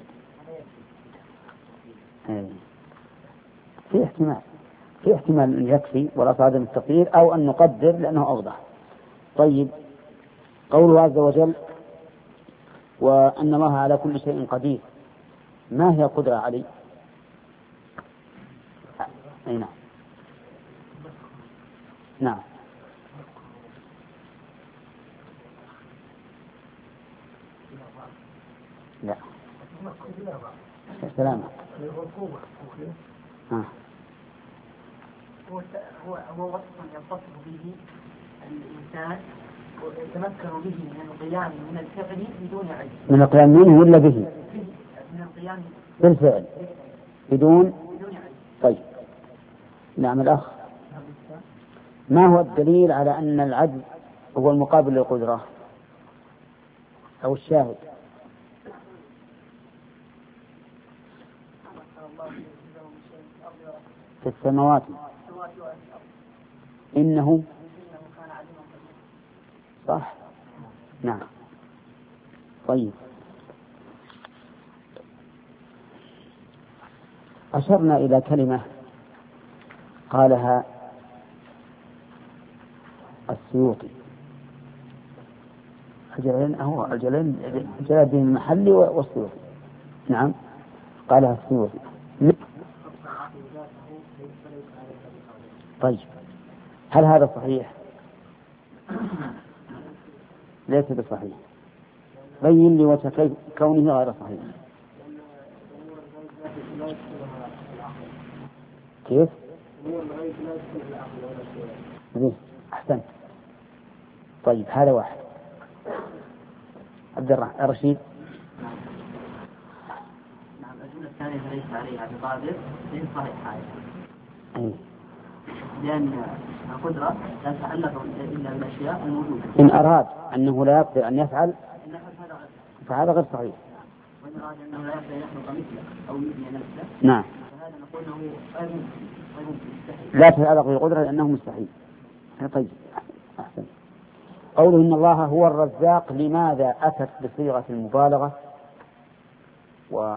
في احتمال في احتمال أن يكفي والأصل عدم التقدير أو أن نقدر لأنه أوضح. طيب قوله عز وجل وأن الله على كل شيء قدير، ما هي القدرة عليه؟ أي نعم. نعم. لا سلامة. ها. هو هو وصف يتصف به الإنسان ويتمكن به من القيام من الفعل بدون علم. من القيام منه ولا به؟ من القيام بالفعل بدون بدون علم. طيب نعم. الأخ ما هو الدليل على أن العجز هو المقابل للقدرة أو الشاهد؟ في السماوات إنه صح. نعم. طيب أشرنا إلى كلمة قالها السيوطي الجلالين هو الجلالين جلال الدين المحلي والسيوطي. نعم قالها السيوطي. طيب هل هذا صحيح؟ ليس بصحيح. بين لي وجه كونه غير صحيح. كيف؟ أحسنت. طيب هذا واحد. عبد الرحمن الرشيد الثانية فليس عليها بقادر إن صحيح أي. لأن القدرة لا تتعلق إلا بالأشياء الموجودة. إن أراد أنه لا يقدر أن يفعل فهذا غير صحيح. وإن أراد أنه لا يقدر أن يخلق مثله أو يبني نفسه نعم فهذا نقول له غير مستحيل. لا تتعلق بالقدرة لأنه مستحيل. طيب أحسن. قوله إن الله هو الرزاق لماذا أتت بصيغة المبالغة و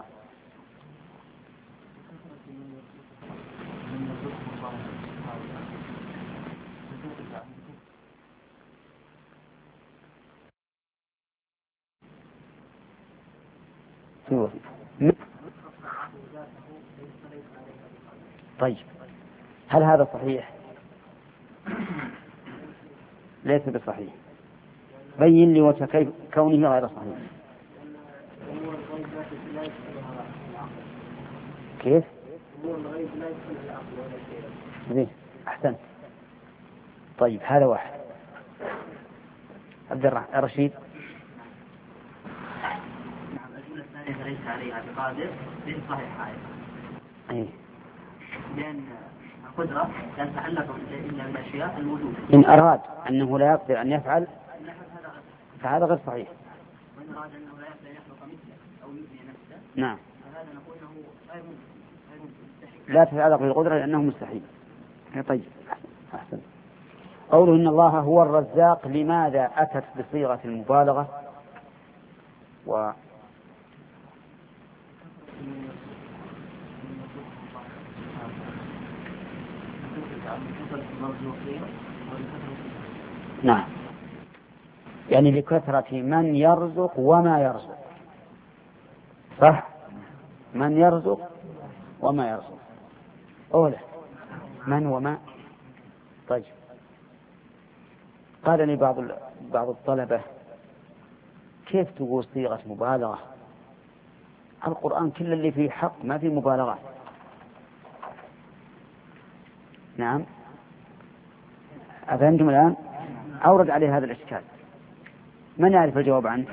طيب هل هذا صحيح؟ ليس بصحيح. بين لي وجه كيف كونه غير صحيح. كيف؟ ليه؟ أحسن. طيب هذا واحد. عبد الرحمن رشيد. ليس عليها بقادر إن صحيح أي. لأن القدرة لا تتعلق إلا بالأشياء الموجودة. إن أراد أنه لا يقدر أن يفعل فهذا غير صحيح. وإن أراد أنه لا يقدر أن يخلق مثله أو يبني نفسه نعم فهذا نقول له غير مستحيل. لا تتعلق بالقدرة لأنه مستحيل. طيب أحسن. قوله إن الله هو الرزاق لماذا أتت بصيغة المبالغة و نعم يعني لكثرة من يرزق وما يرزق. صح؟ من يرزق وما يرزق. أولا من وما. طيب قال لي بعض بعض الطلبة كيف تقول صيغة مبالغة؟ القرآن كل اللي فيه حق ما فيه مبالغة. نعم أفهمتم الآن؟ أورد عليه هذا الإشكال. من يعرف الجواب عنه؟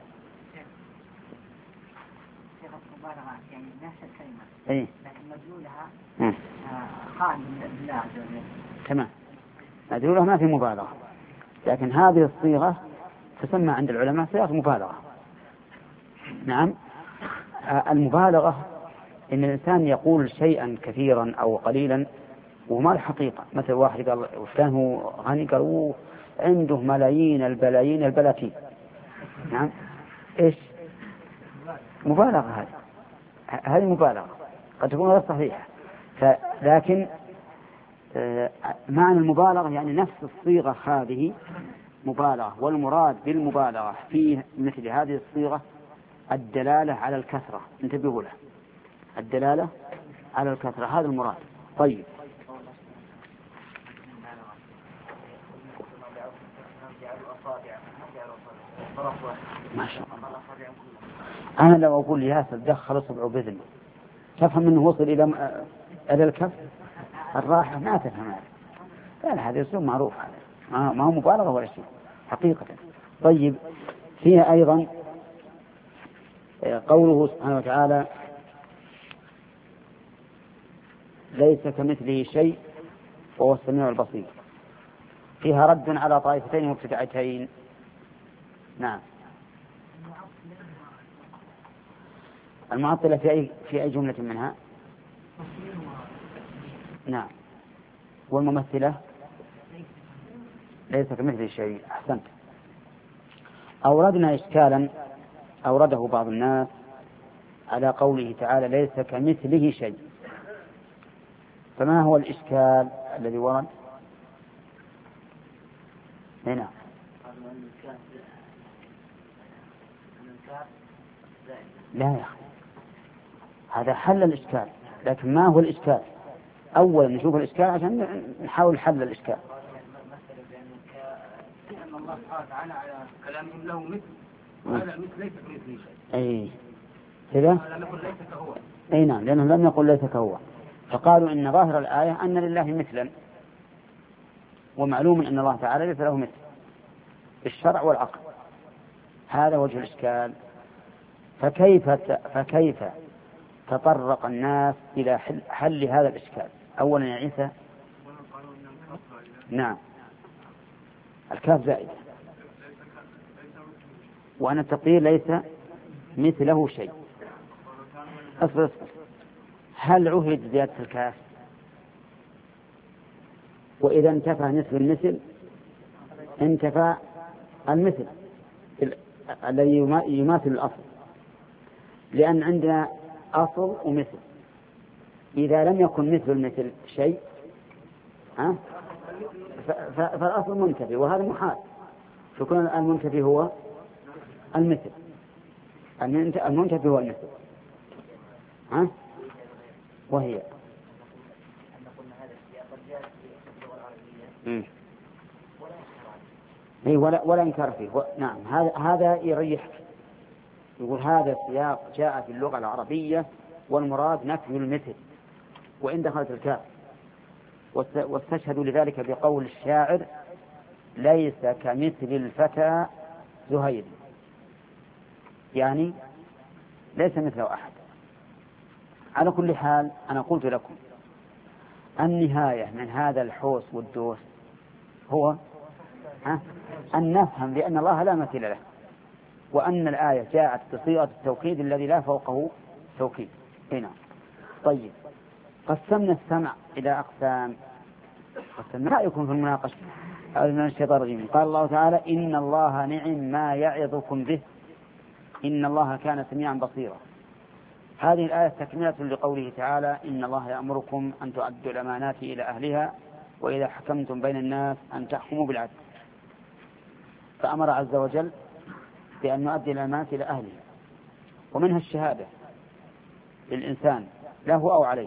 صيغة مبالغة يعني نفس الكلمة. إيه. لكن مدلولها خالي من الله عز وجل. تمام. مدلولها ما في مبالغة. لكن هذه الصيغة تسمى عند العلماء صيغة مبالغة. نعم. المبالغة إن الإنسان يقول شيئا كثيرا أو قليلا وما الحقيقة. مثل واحد قال وفلان هو غني قال عنده ملايين البلايين البلاتين. نعم إيش مبالغة هذه. هذه مبالغة قد تكون غير صحيحة. لكن معنى المبالغة يعني نفس الصيغة هذه مبالغة. والمراد بالمبالغة في مثل هذه الصيغة الدلالة على الكثرة. انتبهوا له الدلالة على الكثرة هذا المراد. طيب ما شاء الله. أنا لو أقول ياسر دخل أصبعه بإذنه تفهم أنه وصل إلى إلى الكف الراحة ما تفهم هذا. لا هذا أسلوب معروف هذا ما هو مبالغة ولا شيء حقيقة. طيب فيها أيضا قوله سبحانه وتعالى ليس كمثله شيء وهو السميع البصير. فيها رد على طائفتين مبتدعتين. نعم المعطلة في أي في أي جملة منها؟ نعم والممثلة ليس كمثله شيء. أحسنت. أوردنا إشكالا أورده بعض الناس على قوله تعالى ليس كمثله شيء. فما هو الإشكال الذي ورد؟ هنا لا يا أخي هذا حل الإشكال. لكن ما هو الإشكال؟ أولا نشوف الإشكال عشان نحاول حل الإشكال. أن الله سبحانه وتعالى على كلامهم له مثل وهذا المثل ليس كمثله شيء. أي كذا لم يقل ليس كهو. أي نعم لأنهم لم يقل ليس كهو. فقالوا إن ظاهر الآية أن لله مثلا ومعلوم أن الله تعالى ليس له مثل بالشرع والعقل. هذا وجه الإشكال. فكيف فكيف تطرق الناس إلى حل, حل هذا الإشكال. أولا يا عيسى، نعم الكاف زائدة، وأن التقدير ليس مثله شيء. أصبر أصبر، هل عهد زيادة الكاف؟ وإذا انتفى نصف المثل انتفى المثل الذي يماثل الأصل، لأن عندنا أصل ومثل. إذا لم يكن مثل المثل شيء ها فالأصل منتفي، وهذا محال، فكون المنتفي هو المثل، المنتفي هو المثل. ها وهي اي ولا ولا انكار فيه. نعم هذا هذا يريحك، يقول هذا السياق جاء في اللغة العربية والمراد نفي المثل وإن دخلت الكاف. واستشهدوا لذلك بقول الشاعر: ليس كمثل الفتى زهير، يعني ليس مثله أحد. على كل حال أنا قلت لكم النهاية من هذا الحوس والدوس هو أن نفهم بأن الله لا مثيل له، وأن الآية جاءت بصيغة التوكيد الذي لا فوقه توكيد. هنا طيب، قسمنا السمع إلى أقسام. قسمنا رأيكم في المناقشة من الشيطان الرجيم. قال الله تعالى: إن الله نعم ما يعظكم به إن الله كان سميعا بصيرا. هذه الآية تكملة لقوله تعالى: إن الله يأمركم أن تؤدوا الأمانات إلى أهلها وإذا حكمتم بين الناس أن تحكموا بالعدل. فأمر عز وجل بأن نؤدي الأمانات إلى أهلها، ومنها الشهادة للإنسان له أو عليه،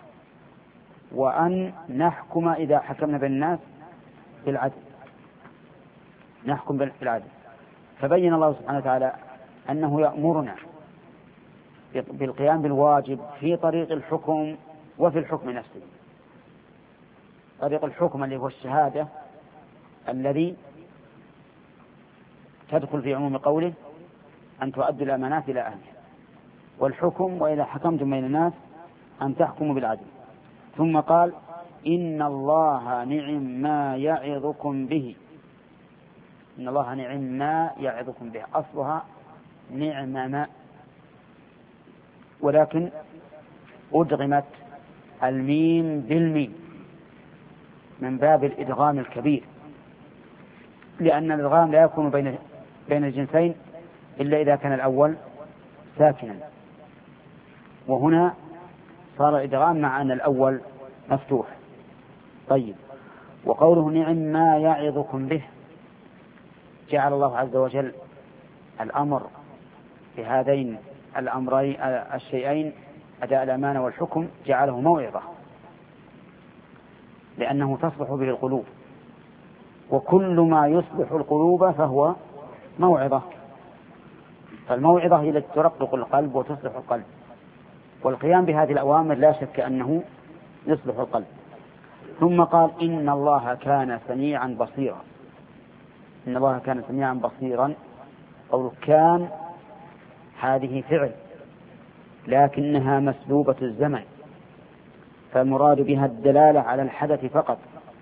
وأن نحكم إذا حكمنا بين الناس بالعدل، نحكم بالعدل. فبين الله سبحانه وتعالى أنه يأمرنا بالقيام بالواجب في طريق الحكم وفي الحكم نفسه. طريق الحكم اللي هو الشهادة الذي تدخل في عموم قوله أن تؤدوا الأمانات إلى أهلها، والحكم وإذا حكمتم بين الناس أن تحكموا بالعدل. ثم قال: إن الله نعم ما يعظكم به. إن الله نعم ما يعظكم به، أصلها نعم ما، ولكن أدغمت الميم بالميم من باب الإدغام الكبير، لأن الإدغام لا يكون بين بين الجنسين إلا إذا كان الأول ساكنا، وهنا صار الإدغام مع أن الأول مفتوح. طيب، وقوله نعم ما يعظكم به، جعل الله عز وجل الأمر بهذين الأمرين الشيئين أداء الأمانة والحكم جعله موعظة، لأنه تصلح به القلوب، وكل ما يصلح القلوب فهو موعظة. فالموعظة هي التي ترقق القلب وتصلح القلب، والقيام بهذه الأوامر لا شك أنه يصلح القلب. ثم قال: إن الله كان سميعا بصيرا. إن الله كان سميعا بصيرا، قول كان هذه فعل لكنها مسلوبة الزمن، فالمراد بها الدلالة على الحدث فقط،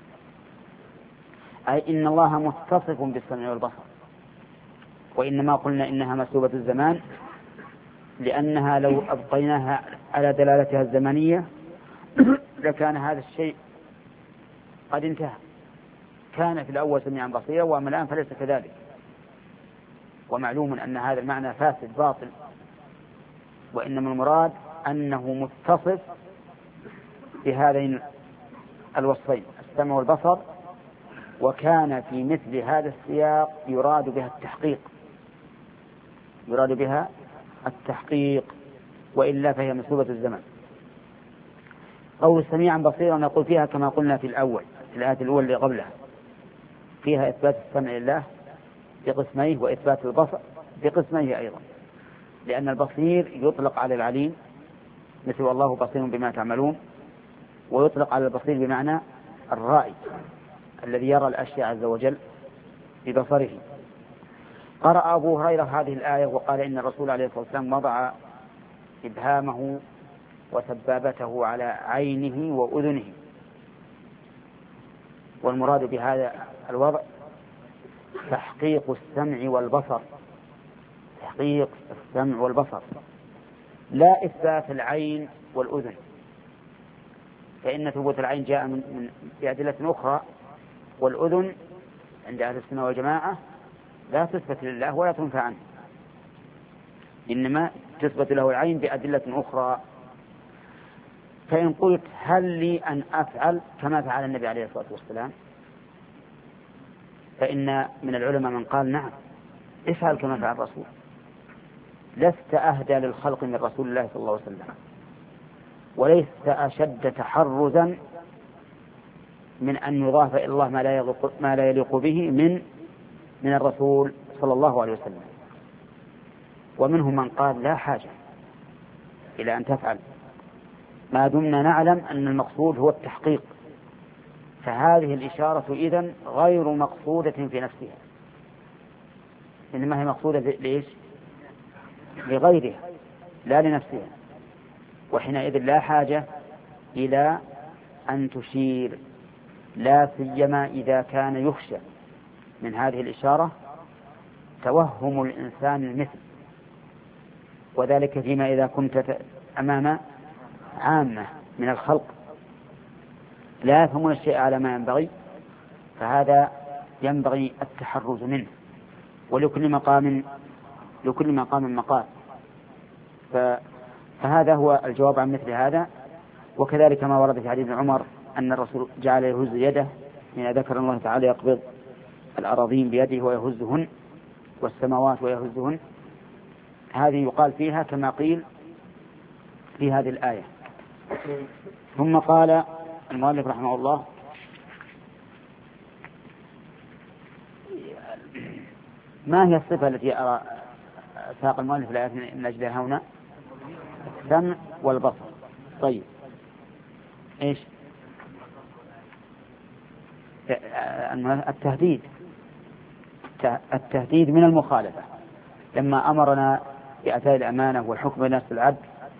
أي إن الله متصف بالسمع والبصر. وإنما قلنا إنها مسلوبة الزمان لأنها لو أبقيناها على دلالتها الزمنية لكان هذا الشيء قد انتهى. كان في الأول سميعا بصيرا، وأما الآن فليس كذلك. ومعلوم أن هذا المعنى فاسد باطل، وإنما المراد أنه متصف بهذين الوصفين السمع والبصر. وكان في مثل هذا السياق يراد بها التحقيق، يراد بها التحقيق، وإلا فهي مسلوبة الزمن. قول سميعا بصيرا نقول فيها كما قلنا في الأول، في الآية الأولى اللي قبلها، فيها إثبات السمع لله بقسميه وإثبات البصر بقسميه أيضا، لأن البصير يطلق على العليم مثل والله بصير بما تعملون، ويطلق على البصير بمعنى الرائي الذي يرى الأشياء عز وجل ببصره. قرأ أبو هريرة هذه الآية وقال إن الرسول عليه الصلاة والسلام وضع إبهامه وسبابته على عينه وأذنه. والمراد بهذا الوضع تحقيق السمع والبصر، تحقيق السمع والبصر، لا إثبات العين والأذن، فإن ثبوت العين جاء من, من بأدلة أخرى، والأذن عند أهل السنة والجماعة لا تثبت لله ولا تنفى عنه، إنما تثبت له العين بأدلة أخرى. فإن قلت هل لي أن أفعل كما فعل النبي عليه الصلاة والسلام، فإن من العلماء من قال نعم افعل كما فعل الرسول، لست أهدى للخلق من رسول الله صلى الله عليه وسلم، وليست أشد تحرزا من أن يضاف إلى الله ما لا يليق, ما لا يليق به من من الرسول صلى الله عليه وسلم. ومنهم من قال لا حاجة إلى أن تفعل ما دمنا نعلم أن المقصود هو التحقيق، فهذه الإشارة إذن غير مقصودة في نفسها، إنما هي مقصودة ليش؟ لغيرها لا لنفسها، وحينئذ لا حاجة إلى أن تشير، لا سيما إذا كان يخشى من هذه الإشارة توهم الإنسان المثل، وذلك فيما إذا كنت أمام عامة من الخلق لا يفهمون الشيء على ما ينبغي، فهذا ينبغي التحرز منه، ولكل مقام لكل مقام مقال. فهذا هو الجواب عن مثل هذا. وكذلك ما ورد في حديث عمر أن الرسول جعل يهز يده حين ذكر الله تعالى يقبض الأراضين بيده ويهزهن والسماوات ويهزهن، هذه يقال فيها كما قيل في هذه الآية. ثم قال المؤلف رحمه الله ما هي الصفة التي أرى ساق المؤلف الآية من أجلها هنا؟ السمع والبصر. طيب إيش التهديد؟ التهديد من المخالفة، لما أمرنا بأداء الأمانة والحكم بالناس بالعدل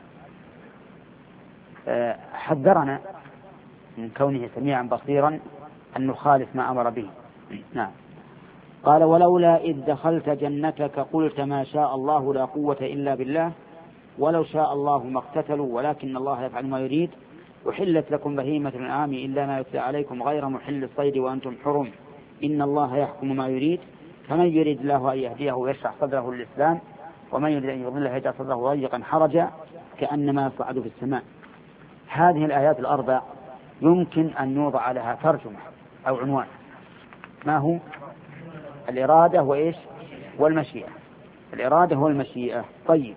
حذرنا من كونه سميعا بصيرا أن نخالف ما أمر به. نعم. قال ولولا إذ دخلت جنتك قلت ما شاء الله لا قوة إلا بالله ولو شاء الله ما اقتتلوا ولكن الله يفعل ما يريد أحلت لكم بهيمة الأنعام إلا ما يتلى عليكم غير محل الصيد وأنتم حرم إن الله يحكم ما يريد فمن يريد الله أن يهديه ويشرح صدره للإسلام ومن يريد أن يضله يجعل صدره ضيقا حرجا كأنما يصعد في السماء. هذه الآيات الأربع يمكن أن يوضع لها ترجمة أو عنوان، ما هو؟ الإرادة وإيش؟ والمشيئة. الإرادة والمشيئة. طيب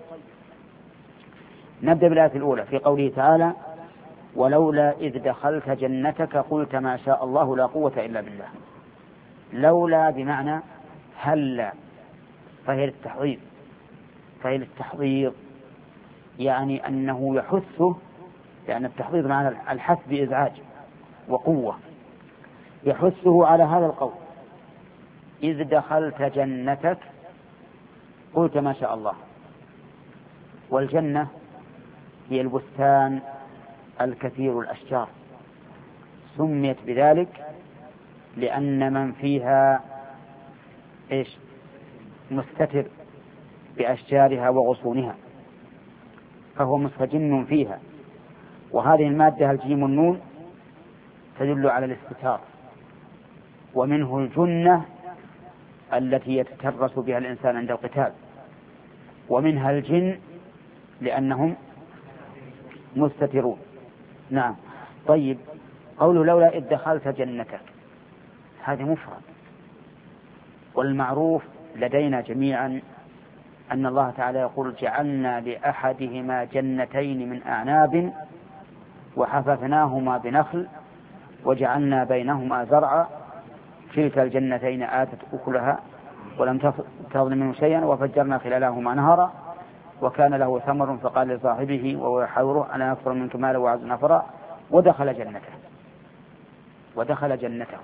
نبدأ بالآية الأولى في قوله تعالى ولولا إذ دخلت جنتك قلت ما شاء الله لا قوة إلا بالله. لولا بمعنى هلا، فهي للتحضير، فهي للتحضير يعني أنه يحثه، لأن التحضير معنى الحث بإزعاج وقوة، يحثه على هذا القول إذ دخلت جنتك قلت ما شاء الله. والجنة هي البستان الكثير الأشجار، سميت بذلك لأن من فيها إيش؟ مستتر بأشجارها وغصونها، فهو مستجن فيها. وهذه المادة الجيم والنون تدل على الاستتار، ومنه الجنة التي يتترس بها الإنسان عند القتال، ومنها الجن لأنهم مستترون. نعم. طيب قوله لولا إذ دخلت جنتك هذا مفرد، والمعروف لدينا جميعا أن الله تعالى يقول جعلنا لأحدهما جنتين من أعناب وحففناهما بنخل وجعلنا بينهما زرعا كلتا الجنتين آتت أكلها ولم تظلم منه شيئا وفجرنا خلالهما نهرا وكان له ثمر فقال لصاحبه وهو يحاوره أنا أكثر منك مالا وأعز نفرا ودخل جنته ودخل جنته.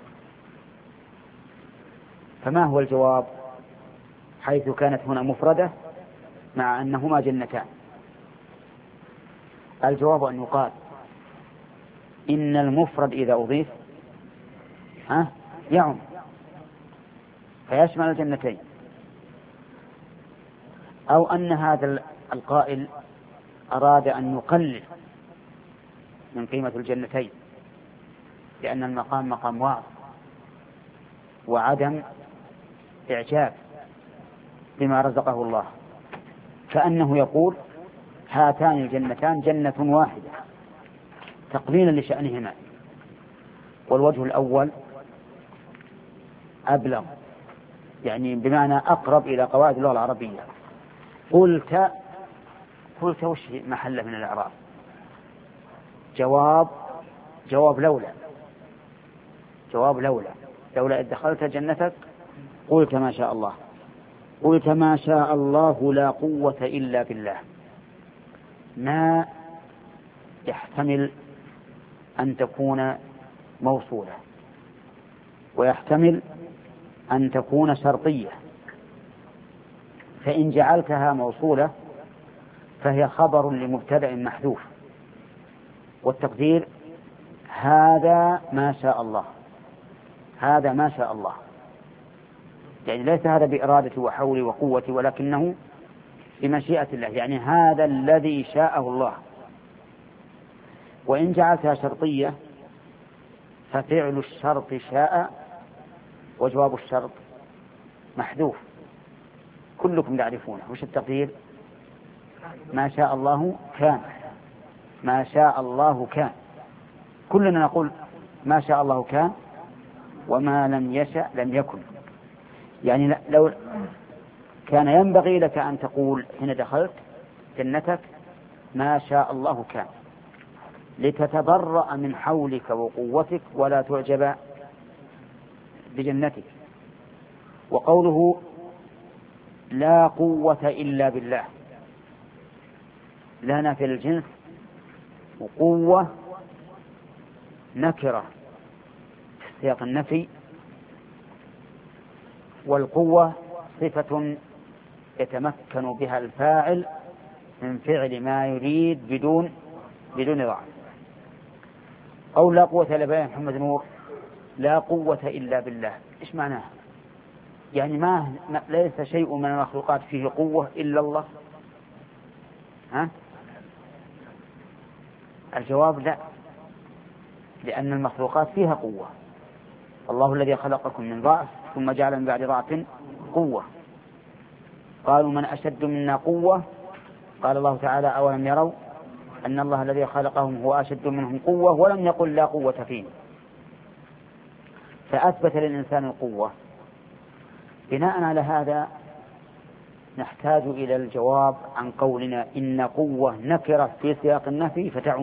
فما هو الجواب حيث كانت هنا مفردة مع أنهما جنتان؟ الجواب أن يقال إن المفرد إذا أضيف ها يعم فيشمل الجنتين، أو أن هذا القائل أراد أن يقلل من قيمة الجنتين لأن المقام مقام واعظ وعدم إعجاب بما رزقه الله، كأنه يقول هاتان الجنتان جنة واحدة تقليلا لشأنهما. والوجه الأول أبلغ، يعني بمعنى أقرب إلى قواعد اللغة العربية. قلت قلت وش محله من الإعراب؟ جواب جواب لولا جواب لولا لولا إذ دخلت جنتك قلت ما شاء الله. قلت ما شاء الله لا قوة إلا بالله. ما يحتمل أن تكون موصولة ويحتمل أن تكون شرطية، فإن جعلتها موصولة فهي خبر لمبتدأ محذوف والتقدير هذا ما شاء الله، هذا ما شاء الله، يعني ليس هذا بإرادة وحول وقوة ولكنه بمشيئة الله، يعني هذا الذي شاءه الله. وإن جعلتها شرطية ففعل الشرط شاء وجواب الشرط محذوف كلكم تعرفونه. وش التقدير؟ ما شاء الله كان، ما شاء الله كان، كلنا نقول ما شاء الله كان وما لم يشأ لم يكن. يعني لو كان ينبغي لك أن تقول حين دخلت جنتك ما شاء الله كان لتتبرأ من حولك وقوتك ولا تعجب بجنتك. وقوله لا قوة إلا بالله لا نافي للجنس، وقوة نكرة في سياق النفي، والقوة صفة يتمكن بها الفاعل من فعل ما يريد بدون بدون ضعف. أو لا قوة إلا بالله محمد نور لا قوة إلا بالله، إيش معناها؟ يعني ما ليس شيء من المخلوقات فيه قوة إلا الله؟ ها؟ الجواب لا، لأن المخلوقات فيها قوة. الله الذي خلقكم من ضعف ثم جعل من بعد ضعف قوة. قالوا من أشد منا قوة، قال الله تعالى أولم يروا أن الله الذي خلقهم هو أشد منهم قوة ولم يقل لا قوة فيه، فأثبت للإنسان القوة. بناء على هذا نحتاج إلى الجواب عن قولنا إن قوة نكرة في سياق النفي فتعم.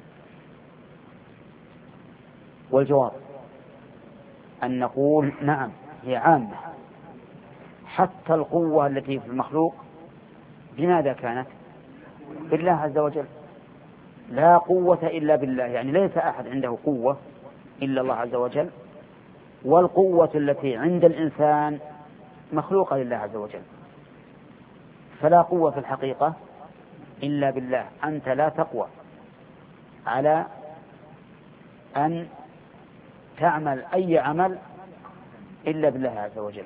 والجواب أن نقول نعم هي عامة، حتى القوة التي في المخلوق بماذا كانت؟ بالله عز وجل. لا قوة إلا بالله، يعني ليس أحد عنده قوة إلا الله عز وجل، والقوة التي عند الإنسان مخلوقة لله عز وجل، فلا قوة في الحقيقة إلا بالله. أنت لا تقوى على أن تعمل أي عمل إلا بالله عز وجل،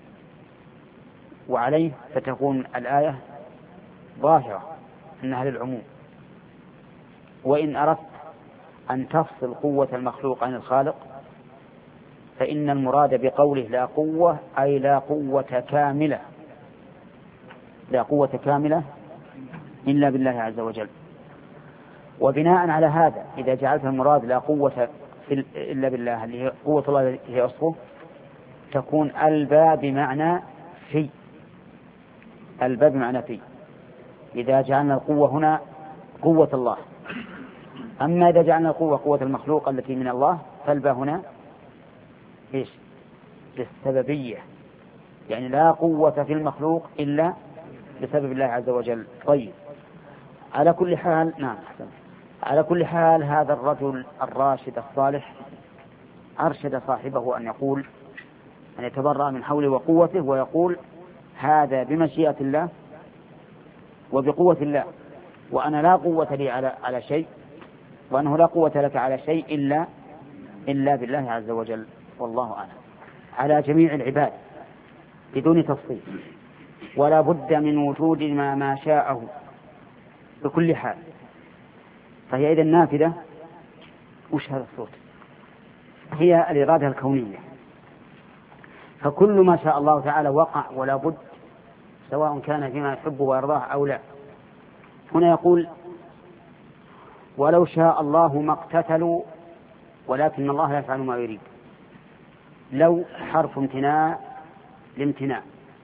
وعليه فتكون الآية ظاهرة أنها للعموم. وإن أردت أن تفصل قوة المخلوق عن الخالق فإن المراد بقوله لا قوة أي لا قوة كاملة، لا قوة كاملة إلا بالله عز وجل. وبناء على هذا إذا جعلت المراد لا قوة إلا بالله اللي هي قوة الله التي هي أصفه تكون الباء بمعنى في، الباء بمعنى في إذا جعلنا القوة هنا قوة الله. أما إذا جعلنا القوة قوة المخلوق التي من الله فالباء هنا إيش؟ للسببية، يعني لا قوة في المخلوق إلا بسبب الله عز وجل. طيب على كل حال، نعم على كل حال هذا الرجل الراشد الصالح أرشد صاحبه أن يقول أن يتبرأ من حوله وقوته ويقول هذا بمشيئة الله وبقوة الله، وأنا لا قوة لي على على شيء، وأنه لا قوة لك على شيء إلا إلا بالله عز وجل. والله أعلم. على جميع العباد بدون تفصيل، ولا بد من وجود ما ما شاءه بكل حال. فهي إذا نافذة. وش هذا الصوت؟ هي الإرادة الكونية، فكل ما شاء الله تعالى وقع ولا بد، سواء كان فيما يحب ويرضاه أو لا. هنا يقول ولو شاء الله ما اقتتلوا ولكن الله يفعل ما يريد. لو حرف امتناع لامتناع،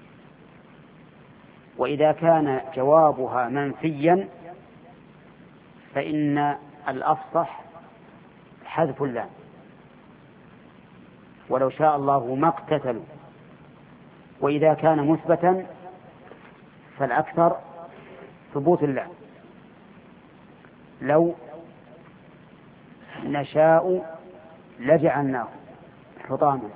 وإذا كان جوابها منفيا فإن الأفصح حذف اللام. ولو شاء الله ما اقتتلوا. وإذا كان مثبتا فالأكثر ثبوت اللام. لو نشاء لجعلناه حطاما.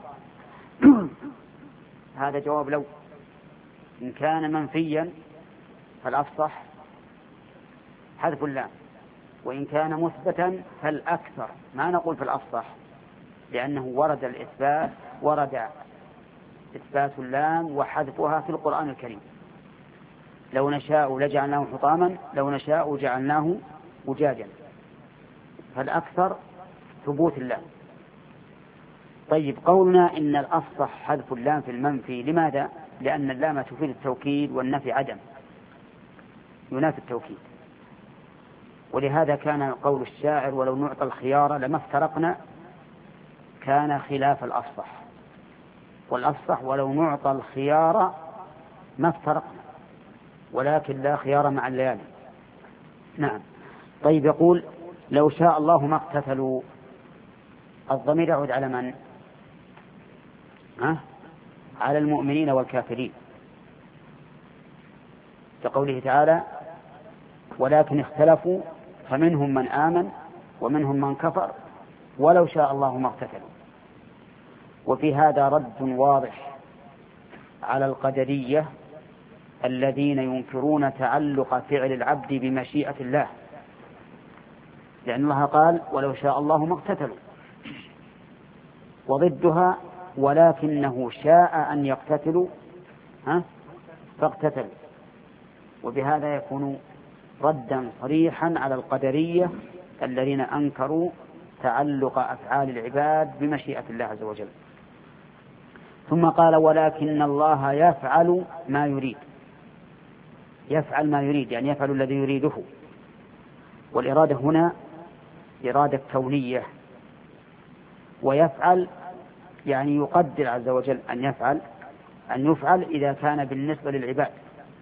هذا جواب لو. إن كان منفيا فالأفصح حذف اللام، وإن كان مثبتا فالأكثر. ما نقول في الأفصح لأنه ورد الإثبات، ورد إثبات اللام وحذفها في القرآن الكريم. لو نشاء لجعلناه حطاما، لو نشاء جعلناه أجاجا، فالأكثر ثبوت اللام. طيب، قولنا إن الأفصح حذف اللام في المنفي، لماذا؟ لأن اللام تفيد التوكيد والنفي عدم، ينافي التوكيد. ولهذا كان قول الشاعر ولو نعطى الخيار لما افترقنا كان خلاف الأفصح. والأفصح ولو نعطى الخيار ما افترقنا، ولكن لا خيار مع الليالي. نعم. طيب، يقول لو شاء الله ما اقتتلوا. الضمير يعود على من؟ ها؟ على المؤمنين والكافرين، كقوله تعالى ولكن اختلفوا فمنهم من آمن ومنهم من كفر ولو شاء الله ما اقتتلوا. وفي هذا رد واضح على القدرية الذين ينكرون تعلق فعل العبد بمشيئة الله، لأن الله قال ولو شاء الله ما اقتتلوا، وضدها ولكنه شاء أن يقتتلوا ها فاقتتلوا. وبهذا يكون ردا صريحا على القدرية الذين أنكروا تعلق أفعال العباد بمشيئة الله عز وجل. ثم قال ولكن الله يفعل ما يريد. يفعل ما يريد يعني يفعل الذي يريده. والإرادة هنا إرادة كونية، ويفعل يعني يقدر عز وجل أن يفعل أن يفعل إذا كان بالنسبة للعباد،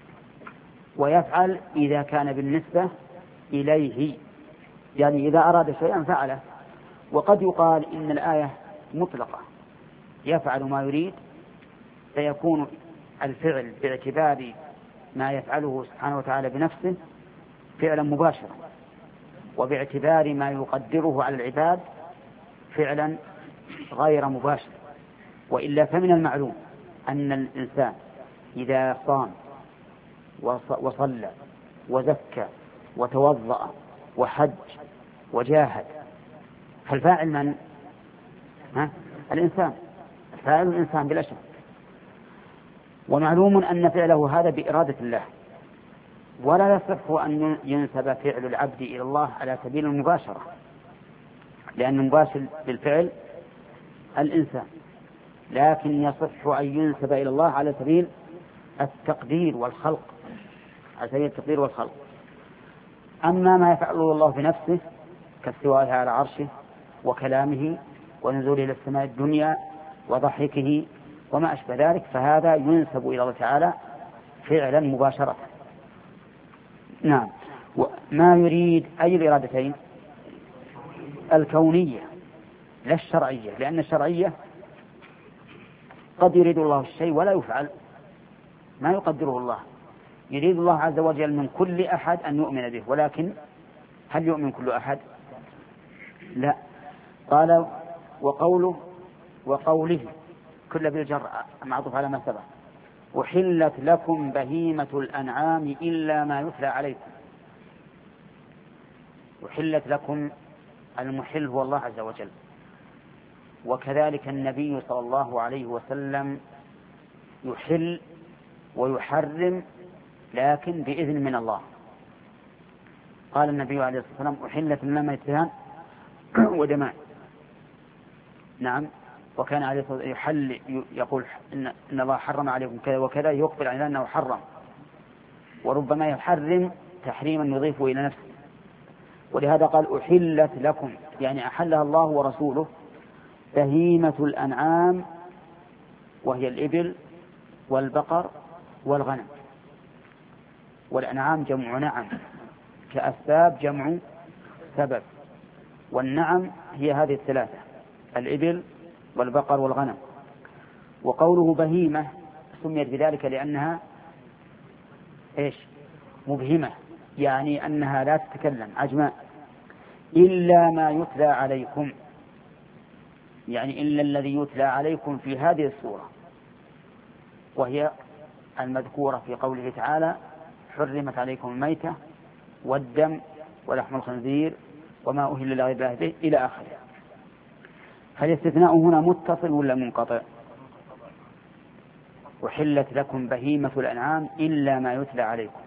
ويفعل إذا كان بالنسبة إليه، يعني إذا أراد شيئا فعله. وقد يقال إن الآية مطلقة يفعل ما يريد، فيكون الفعل باعتبار ما يفعله سبحانه وتعالى بنفسه فعلا مباشرا، وباعتبار ما يقدره على العباد فعلا غير مباشر. وإلا فمن المعلوم أن الإنسان إذا صام وصلى وزكى وتوضأ وحج وجاهد فالفاعل من؟ ها؟ الإنسان. الفاعل الإنسان بلا شك. ومعلوم أن فعله هذا بإرادة الله، ولا يصح أن ينسب فعل العبد إلى الله على سبيل المباشرة، لأن المباشر بالفعل الإنسان، لكن يصح أن ينسب إلى الله على سبيل التقدير والخلق، على سبيل التقدير والخلق. أما ما يفعله الله بنفسه كاستوائه على عرشه وكلامه ونزوله إلى السماء الدنيا وضحكه وما أشبه ذلك، فهذا ينسب إلى الله تعالى فعلا مباشرة. نعم. ما يريد أي الإرادتين؟ الكونية لا الشرعية، لأن الشرعية قد يريد الله الشيء ولا يفعل، ما يقدره الله. يريد الله عز وجل من كل أحد أن يؤمن به، ولكن هل يؤمن كل أحد؟ لا. قال وقوله وقوله كل بالجر معطوف على ما سبق. أحلت لكم بهيمة الأنعام إلا ما يتلى عليكم. أحلت لكم، المحل هو الله عز وجل، وكذلك النبي صلى الله عليه وسلم يحل ويحرم لكن بإذن من الله. قال النبي عليه الصلاة والسلام أحلت لنا ميتان ودمان. نعم. وكان عليه الصلاة والسلام يحل يقول إن, إن الله حرم عليكم كذا وكذا، يقبل على أنه حرم، وربما يحرم تحريما يضيفه إلى نفسه. ولهذا قال أحلت لكم، يعني أحلها الله ورسوله، بهيمة الأنعام وهي الإبل والبقر والغنم. والأنعام جمع نعم، كأسباب جمع سبب، والنعم هي هذه الثلاثة: الإبل والبقر والغنم. وقوله بهيمة سميت بذلك لأنها إيش؟ مبهمة، يعني أنها لا تتكلم، عجماء. إلا ما يتلى عليكم، يعني إلا الذي يتلى عليكم في هذه السورة، وهي المذكورة في قوله تعالى حرمت عليكم الميتة والدم ولحم الخنزير وما أهل لغير الله به إلى آخره. فالاستثناء هنا متصل ولا منقطع؟ أحلت لكم بهيمة الأنعام إلا ما يتلى عليكم.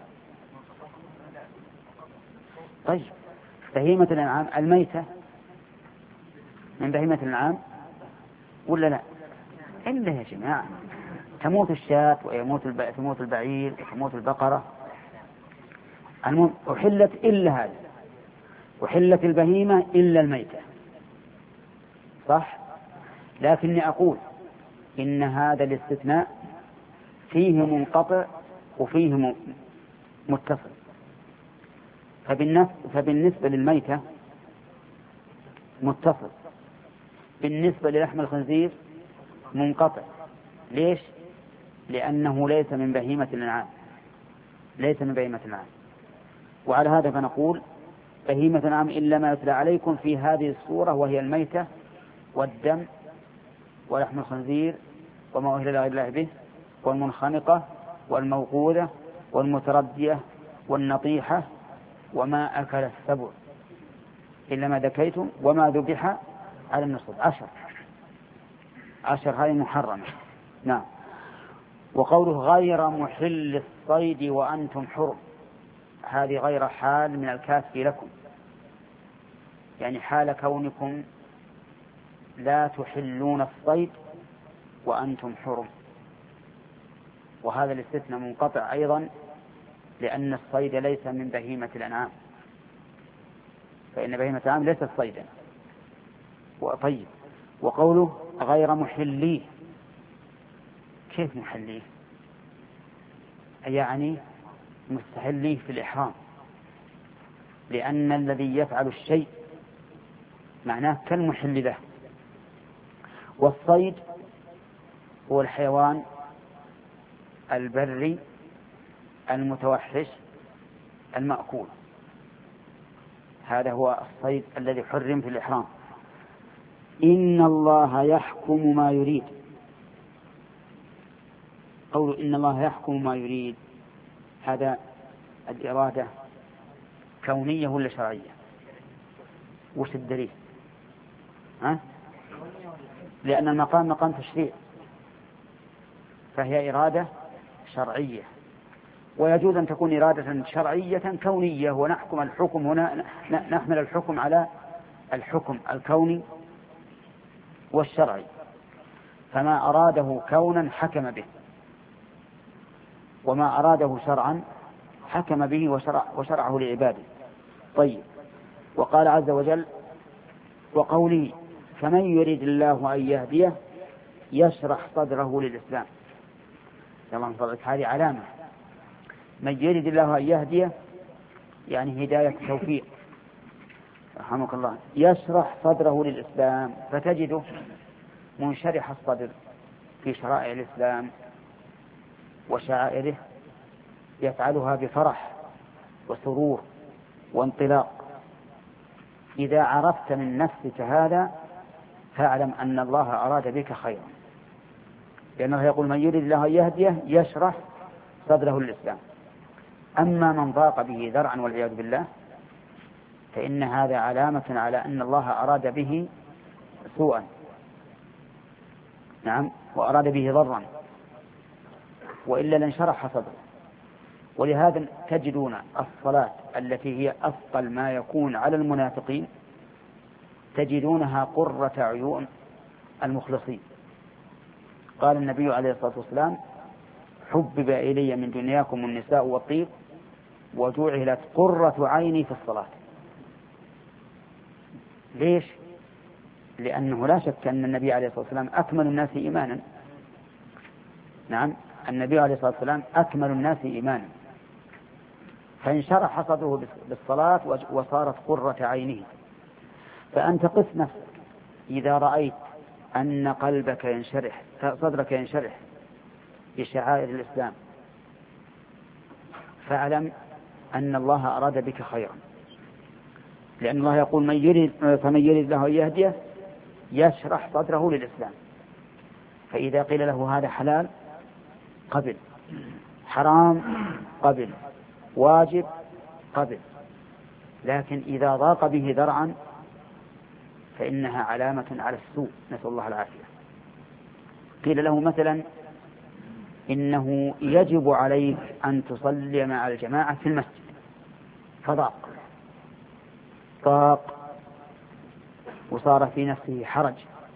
طيب بهيمة الأنعام الميتة من بهيمة الأنعام ولا لا؟ إلا يا جماعة، تموت الشاة ويموت تموت البعير وتموت البقرة. المهم أحلت إلا هذا، أحلت البهيمة إلا الميتة، صح؟ لكني أقول إن هذا الاستثناء فيه منقطع وفيه متصل. فبالنسبة للميتة متصل، بالنسبة للحم الخنزير منقطع. ليش؟ لأنه ليس من بهيمة الأنعام، ليس من بهيمة الأنعام. وعلى هذا فنقول بهيمة الأنعام إلا ما يتلى عليكم في هذه السورة، وهي الميتة والدم ولحم الخنزير وما أهل لغير الله به والمنخنقة والموقوذة والمتردية والنطيحة وما أكل السبع إلا ما ذكيتم وما ذبح على النصب. عشر عشر هذه محرمة. نعم. وقوله غير محل الصيد وأنتم حرم، هذه غير حال من الكاف لكم، يعني حال كونكم لا تحلون الصيد وأنتم حرم. وهذا الاستثناء منقطع أيضا، لأن الصيد ليس من بهيمة الأنعام، فإن بهيمة الأنعام ليست صيدا. طيب وقوله غير محليه، كيف محليه؟ يعني مستحليه في الإحرام، لأن الذي يفعل الشيء معناه كالمحل له. والصيد هو الحيوان البري المتوحش المأكول، هذا هو الصيد الذي حرم في الإحرام. إن الله يحكم ما يريد، قول إن الله يحكم ما يريد، هذا الإرادة كونية ولا شرعية؟ وش الدليل؟ ها؟ لأن المقام مقام تشريع، فهي إرادة شرعية، ويجوز أن تكون إرادة شرعية كونية، ونحكم الحكم هنا نحمل الحكم على الحكم الكوني والشرعي. فما أراده كونا حكم به، وما أراده شرعا حكم به وشرع وشرعه لعباده. طيب وقال عز وجل وقوله فمن يريد الله أن يهديه يشرح صدره للإسلام. الله من فضلك هذه علامة، من يريد الله أن يهديه يعني هداية توفيق، رحمك الله، يشرح صدره للإسلام، فتجده منشرح الصدر في شرائع الإسلام وشعائره، يفعلها بفرح وسرور وانطلاق. إذا عرفت من نفسك هذا فاعلم أن الله أراد بك خيرا، لأنه يقول من يريد الله أن يهديه يشرح صدره للإسلام. أما من ضاق به ذرعا والعياذ بالله فإن هذا علامة على أن الله أراد به سوءا، نعم، وأراد به ضرا، وإلا لانشرح صدره. ولهذا تجدون الصلاة التي هي أثقل ما يكون على المنافقين تجدونها قرة عيون المخلصين. قال النبي عليه الصلاة والسلام: حبب إلي من دنياكم النساء والطيب وجعلت قرة عيني في الصلاة. ليش؟ لأنه لا شك أن النبي عليه الصلاة والسلام أكمل الناس إيمانا. نعم، النبي عليه الصلاة والسلام أكمل الناس إيمانا، فانشرح صدره بالصلاة وصارت قرة عينه. فأنت قس نفسك إذا رأيت أن قلبك ينشرح، صدرك ينشرح بشعائر الإسلام، فاعلم أن الله أراد بك خيرا، لأن الله يقول: من يريد فمن يريد له أن يهديه يشرح صدره للإسلام. فإذا قيل له هذا حلال قبل، حرام قبل، واجب قبل، لكن إذا ضاق به ذرعا فإنها علامة على السوء، نسأل الله العافية. قيل له مثلا: إنه يجب عليك أن تصلي مع الجماعة في المسجد، فضاق ضاق وصار في نفسه حرج،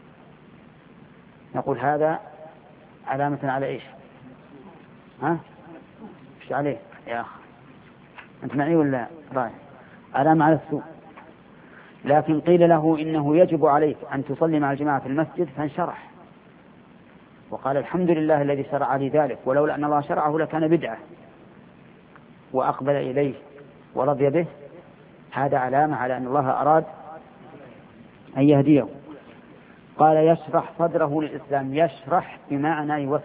نقول هذا علامة على إيش؟ ها؟ إيش عليه يا أخ؟ أنت معي ولا رايح؟ علامة على السوء. لكن قيل له: إنه يجب عليك أن تصلي مع الجماعة في المسجد، فانشرح وقال: الحمد لله الذي شرع لي ذلك، ولولا أن الله شرعه لكان بدعة، وأقبل إليه ورضي به. هذا علامة على أن الله أراد أن يهديه. قال: يشرح صدره للإسلام، يشرح بمعنى يوسع.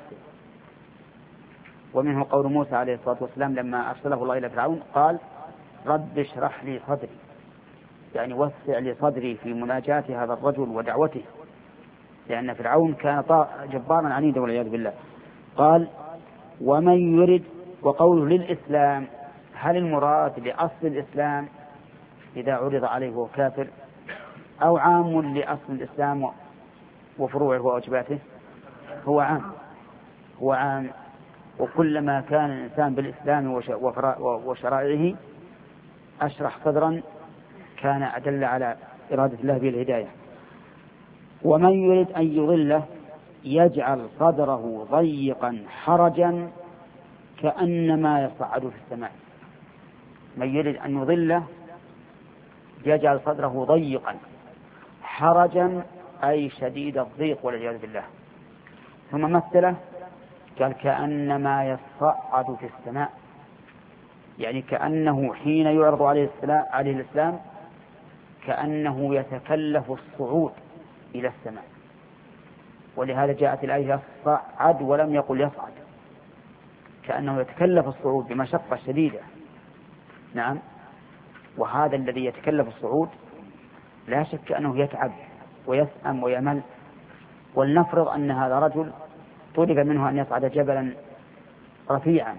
ومنه قول موسى عليه الصلاة والسلام لما أرسله الله إلى فرعون قال: رب اشرح لي صدري، يعني وسع لي صدري في مناجاة هذا الرجل ودعوته، لأن فرعون كان جبارا عنيدا والعياذ بالله. قال: ومن يرد، وقوله للإسلام، هل المراد لأصل الإسلام إذا عرض عليه وهو كافر، أو عام لأصل الإسلام وفروعه وواجباته؟ هو عام، هو عام. وكلما كان الإنسان بالإسلام وشرائعه أشرح صدرا كان أدل على إرادة الله بالهداية. ومن يريد أن يضله يجعل صدره ضيقا حرجا كأنما يصعد في السماء. من يريد أن يضله يجعل صدره ضيقا حرجا أي شديد الضيق والعياذ بالله. ثم مثله قال: كأنما يصعد في السماء، يعني كأنه حين يعرض عليه الإسلام, عليه الإسلام كأنه يتكلف الصعود إلى السماء. ولهذا جاءت الآية صعد ولم يقل يصعد، كأنه يتكلف الصعود بمشقة شديدة. نعم، وهذا الذي يتكلف الصعود لا شك أنه يتعب ويسأم ويمل. ولنفرض أن هذا رجل طلب منه أن يصعد جبلا رفيعا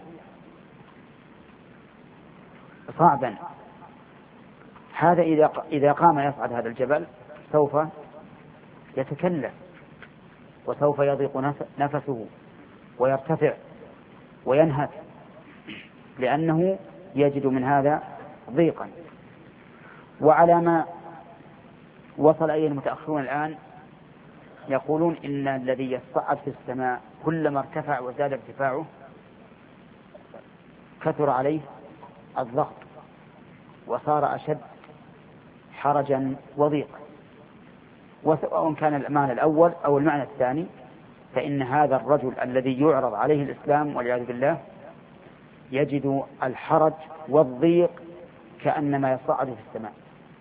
صعبا، هذا إذا إذا قام يصعد هذا الجبل سوف يتكلف وسوف يضيق نفسه ويرتفع وينهك، لأنه يجد من هذا ضيقا. وعلى ما وصل إليه المتأخرون الآن يقولون إن الذي يصعد في السماء كلما ارتفع وزاد ارتفاعه كثر عليه الضغط وصار أشد حرجا وضيقا. وسواء كان المعنى الأول أو المعنى الثاني، فإن هذا الرجل الذي يعرض عليه الإسلام والعياذ بالله يجد الحرج والضيق كأنما يصعد في السماء.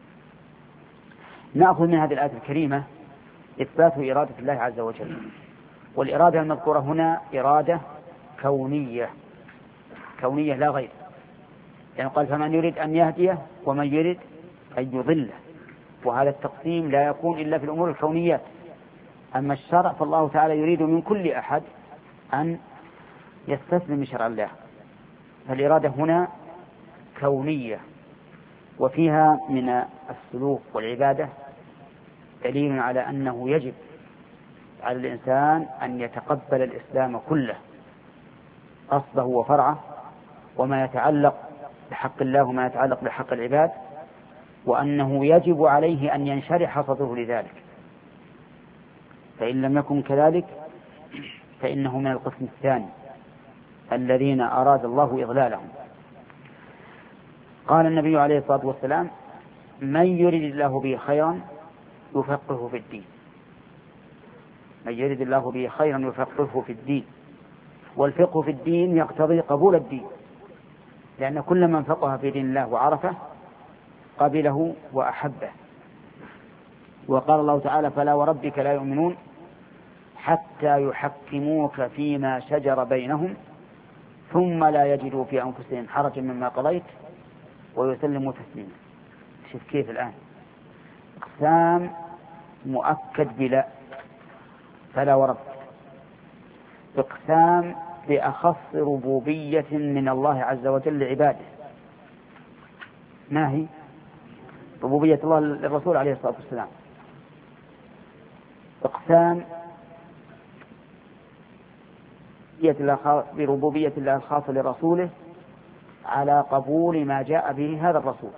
نأخذ من هذه الآية الكريمة إثبات إرادة الله عز وجل. والإرادة المذكورة هنا إرادة كونية، كونية لا غير، يعني قال: فمن يريد أن يهديه ومن يريد أن يضله. وهذا التقسيم لا يكون إلا في الأمور الكونيات. أما الشرع فالله تعالى يريد من كل أحد أن يستسلم شرع الله، فالإرادة هنا كونية. وفيها من السلوك والعبادة دليل على أنه يجب على الإنسان أن يتقبل الإسلام كله، أصله وفرعه، وما يتعلق بحق الله وما يتعلق بحق العباد، وأنه يجب عليه أن ينشرح صدره لذلك، فإن لم يكن كذلك فإنه من القسم الثاني الذين أراد الله إضلالهم. قال النبي عليه الصلاة والسلام: من يرد الله به خيرا يفقهه في الدين. من يرد الله به خيرا يفقهه في الدين. والفقه في الدين يقتضي قبول الدين، لأن كل من فقه في دين الله وعرفه قبله وأحبه. وقال الله تعالى: فلا وربك لا يؤمنون حتى يحكموك فيما شجر بينهم ثم لا يجدوا في أنفسهم حرجا مما قضيت ويسلموا تسليما. شوف كيف الآن اقسام مؤكد بلا، فلا وربك، اقسام بأخص ربوبية من الله عز وجل لعباده. ما هي؟ ربوبية الله للرسول عليه الصلاة والسلام. اقسام بربوبية الله الخاصة لرسوله على قبول ما جاء به هذا الرسول.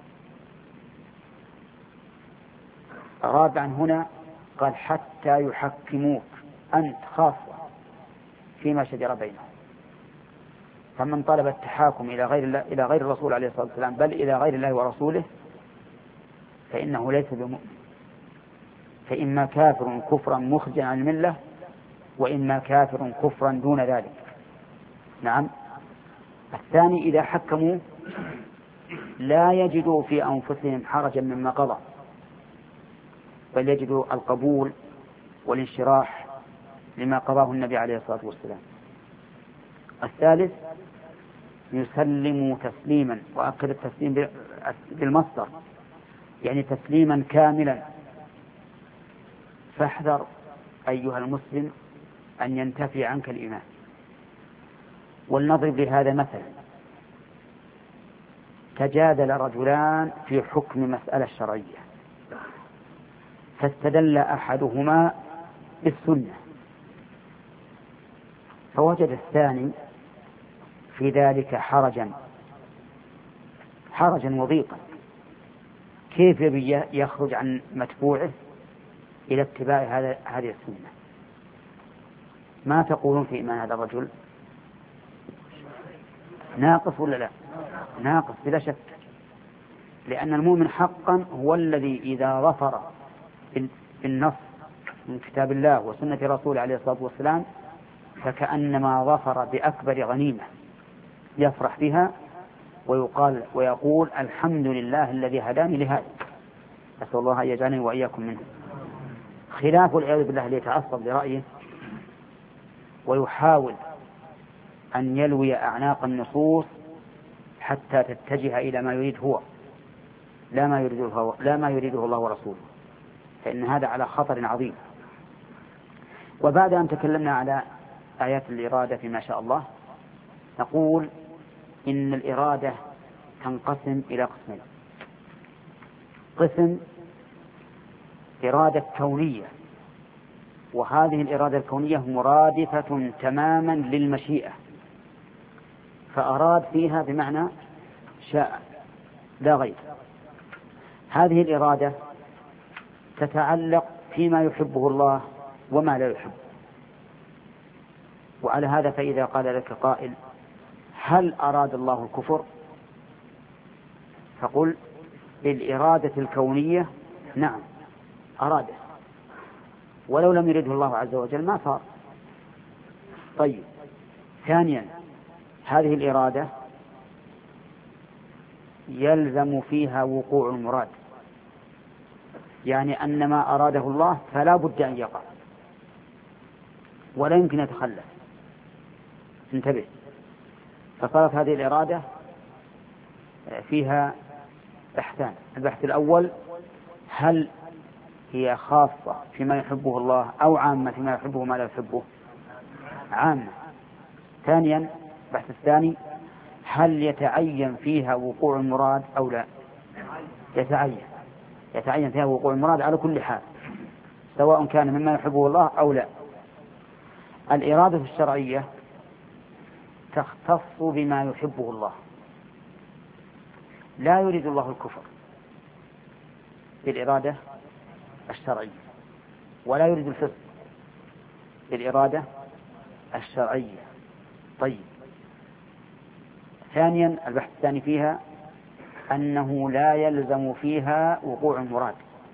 رابعا هنا قال: حتى يحكموك أنت خاصة فيما شجر بينهم. فمن طلب التحاكم إلى غير الله إلى غير الرسول عليه الصلاة والسلام بل إلى غير الله ورسوله فإنه ليس بمؤمن، فإما كافر كفرا مخرجا عن الملة وإما كافر كفرا دون ذلك. نعم. الثاني: إذا حكموا لا يجدوا في أنفسهم حرجا مما قضى بل يجدوا القبول والانشراح لما قضاه النبي عليه الصلاة والسلام. الثالث: يسلموا تسليما، وأكد التسليم بالمصدر يعني تسليما كاملا. فاحذر أيها المسلم أن ينتفي عنك الإيمان. ولنضرب لهذا مثلا: تجادل رجلان في حكم مسألة شرعية، فاستدل أحدهما بالسنة، فوجد الثاني في ذلك حرجا حرجا وضيقا، كيف يبي يخرج عن متبوعه إلى اتباع هذه السنة؟ ما تقولون في إيمان هذا الرجل؟ ناقص ولا لا؟ ناقص بلا شك، لأن المؤمن حقا هو الذي إذا ظفر بالنص من كتاب الله وسنة رسوله عليه الصلاة والسلام فكأنما ظفر بأكبر غنيمة يفرح بها ويقال ويقول: الحمد لله الذي هداني لهذا. أسأل الله أن يجعلني وإياكم منه. خلاف العياذ بالله اللي يتعصب لرأيه ويحاول أن يلوي أعناق النصوص حتى تتجه إلى ما يريد هو لا ما يريده هو لا ما يريده الله ورسوله، فإن هذا على خطر عظيم. وبعد أن تكلمنا على آيات الإرادة فيما شاء الله، نقول إن الإرادة تنقسم إلى قسمين: قسم إرادة كونية، وهذه الإرادة الكونية مرادفة تماما للمشيئة، فأراد فيها بمعنى شاء لا غير. هذه الإرادة تتعلق فيما يحبه الله وما لا يحب. وعلى هذا فإذا قال لك قائل: هل أراد الله الكفر؟ فقل: بالإرادة الكونية نعم أراده، ولو لم يرده الله عز وجل ما صار. طيب، ثانيا: هذه الإرادة يلزم فيها وقوع المراد، يعني أن ما أراده الله فلا بد أن يقع ولا يمكن يتخلف. انتبه. فصارت هذه الإرادة فيها بحثان: البحث الأول: هل هي خاصة فيما يحبه الله أو عامة فيما يحبه ما لا يحبه؟ عامة. ثانيا البحث الثاني: هل يتعين فيها وقوع المراد أو لا؟ يتعين يتعين فيها وقوع المراد على كل حال، سواء كان مما يحبه الله أو لا. الإرادة الشرعية تختص بما يحبه الله، لا يريد الله الكفر بالإرادة الشرعية، ولا يريد الفسق بالإرادة الشرعية. طيب، ثانيا البحث الثاني فيها أنه لا يلزم فيها وقوع المراد،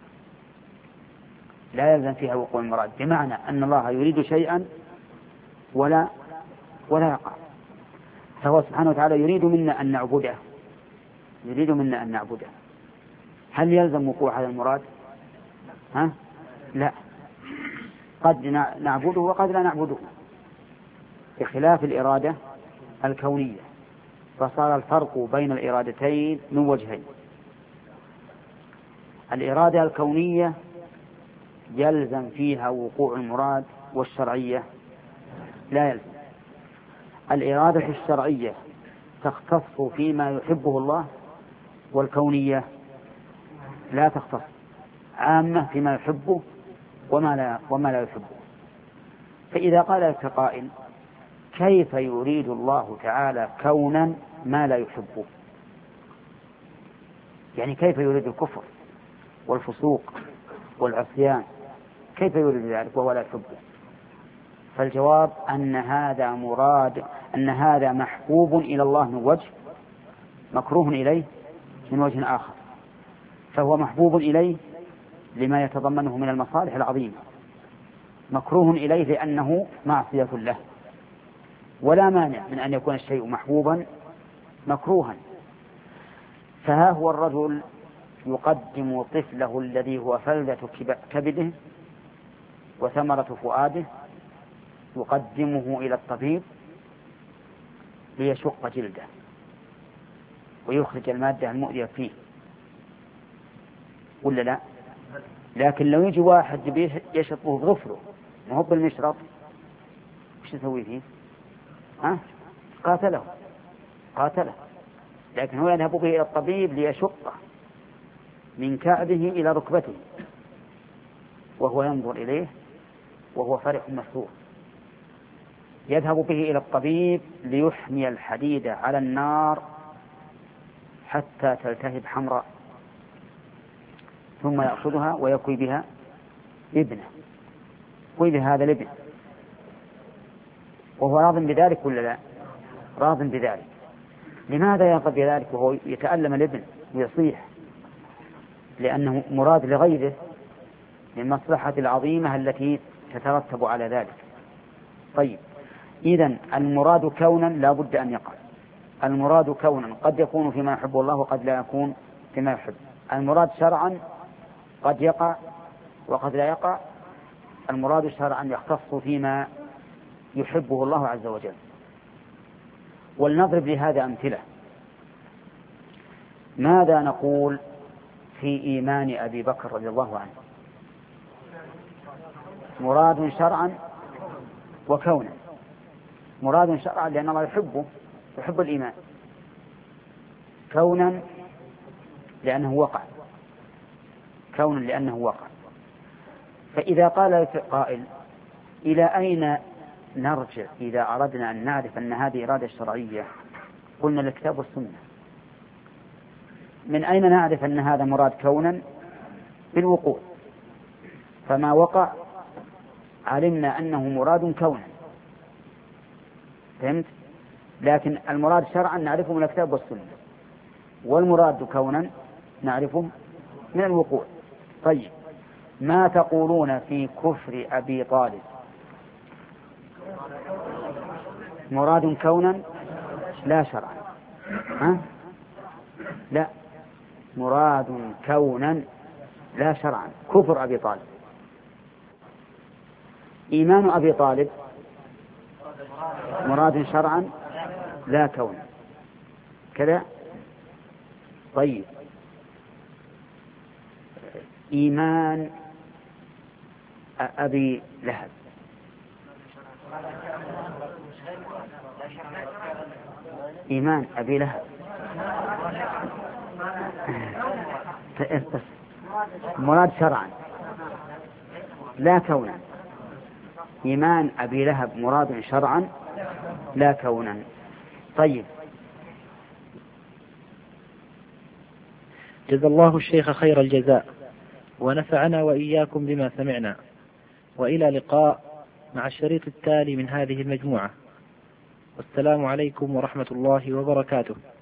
لا يلزم فيها وقوع المراد، بمعنى أن الله يريد شيئا ولا ولا يقع، فهو سبحانه وتعالى يريد منا أن نعبده يريد منا أن نعبده هل يلزم وقوع هذا المراد؟ ها؟ لا، قد نعبده وقد لا نعبده، بخلاف الإرادة الكونية، فصار الفرق بين الإرادتين من وجهين. الإرادة الكونية يلزم فيها وقوع المراد، والشرعية لا يلزم. الإرادة الشرعية تختص فيما يحبه الله، والكونية لا تختص، عامة فيما يحبه وما لا, وما لا يحبه. فإذا قال لك قائل كيف يريد الله تعالى كونا ما لا يحبه؟ يعني كيف يريد الكفر والفسوق والعصيان، كيف يريد ذلك وهو لا يحبه؟ فالجواب أن هذا مراد أن هذا محبوب إلى الله من وجه، مكروه إليه من وجه آخر. فهو محبوب إليه لما يتضمنه من المصالح العظيمة، مكروه إليه لأنه معصية له، ولا مانع من أن يكون الشيء محبوبا مكروها. فها هو الرجل يقدم طفله الذي هو فلذة كبده وثمرة فؤاده، يقدمه إلى الطبيب ليشق جلده ويخرج المادة المؤذية فيه، ولا لا؟ لكن لو يجي واحد يشطه بظفره ما هو بالمشرط، وش يسوي فيه؟ ها؟ قاتله قاتله لكن هو يذهب به إلى الطبيب ليشقه من كعبه إلى ركبته، وهو ينظر إليه وهو فرح مسرور. يذهب به إلى الطبيب ليحمي الحديد على النار حتى تلتهب حمراء، ثم يأخذها ويكوي بها ابنه، يكوي بها هذا الابن، وهو راض بذلك ولا لا؟ راض بذلك. لماذا يرضى بذلك وهو يتألم الابن ويصيح؟ لأنه مراد لغيره للمصلحة العظيمة التي تترتب على ذلك. طيب، إذن المراد كونا لا بد أن يقع. المراد كونا قد يكون فيما يحبه الله وقد لا يكون فيما يحب. المراد شرعا قد يقع وقد لا يقع. المراد شرعا يختص فيما يحبه الله عز وجل. ولنضرب لهذا أمثلة. ماذا نقول في إيمان أبي بكر رضي الله عنه؟ مراد شرعا وكونا. مراد شرعا لأن الله يحبه، يحب الإيمان. كونا لأنه وقع، كونا لأنه وقع. فإذا قال قائل إلى أين نرجع إذا أردنا أن نعرف أن هذه إرادة شرعية؟ قلنا الكتاب والسنة. من أين نعرف أن هذا مراد كونا؟ بالوقوع. فما وقع علمنا أنه مراد كونا، فهمت؟ لكن المراد شرعا نعرفه من الكتاب والسنة، والمراد كونا نعرفه من الوقوع. طيب، ما تقولون في كفر أبي طالب؟ مراد كونا لا شرعا. ها؟ لا، مراد كونا لا شرعا، كفر أبي طالب. إيمان أبي طالب مراد شرعا لا كونا، كذا. طيب، إيمان أبي لهب إيمان أبي لهب بس مراد شرعا لا كونا. إيمان أبي لهب مراد شرعا لا كونا. طيب، جزا الله الشيخ خير الجزاء ونفعنا وإياكم بما سمعنا، وإلى لقاء مع الشريط التالي من هذه المجموعة، والسلام عليكم ورحمة الله وبركاته.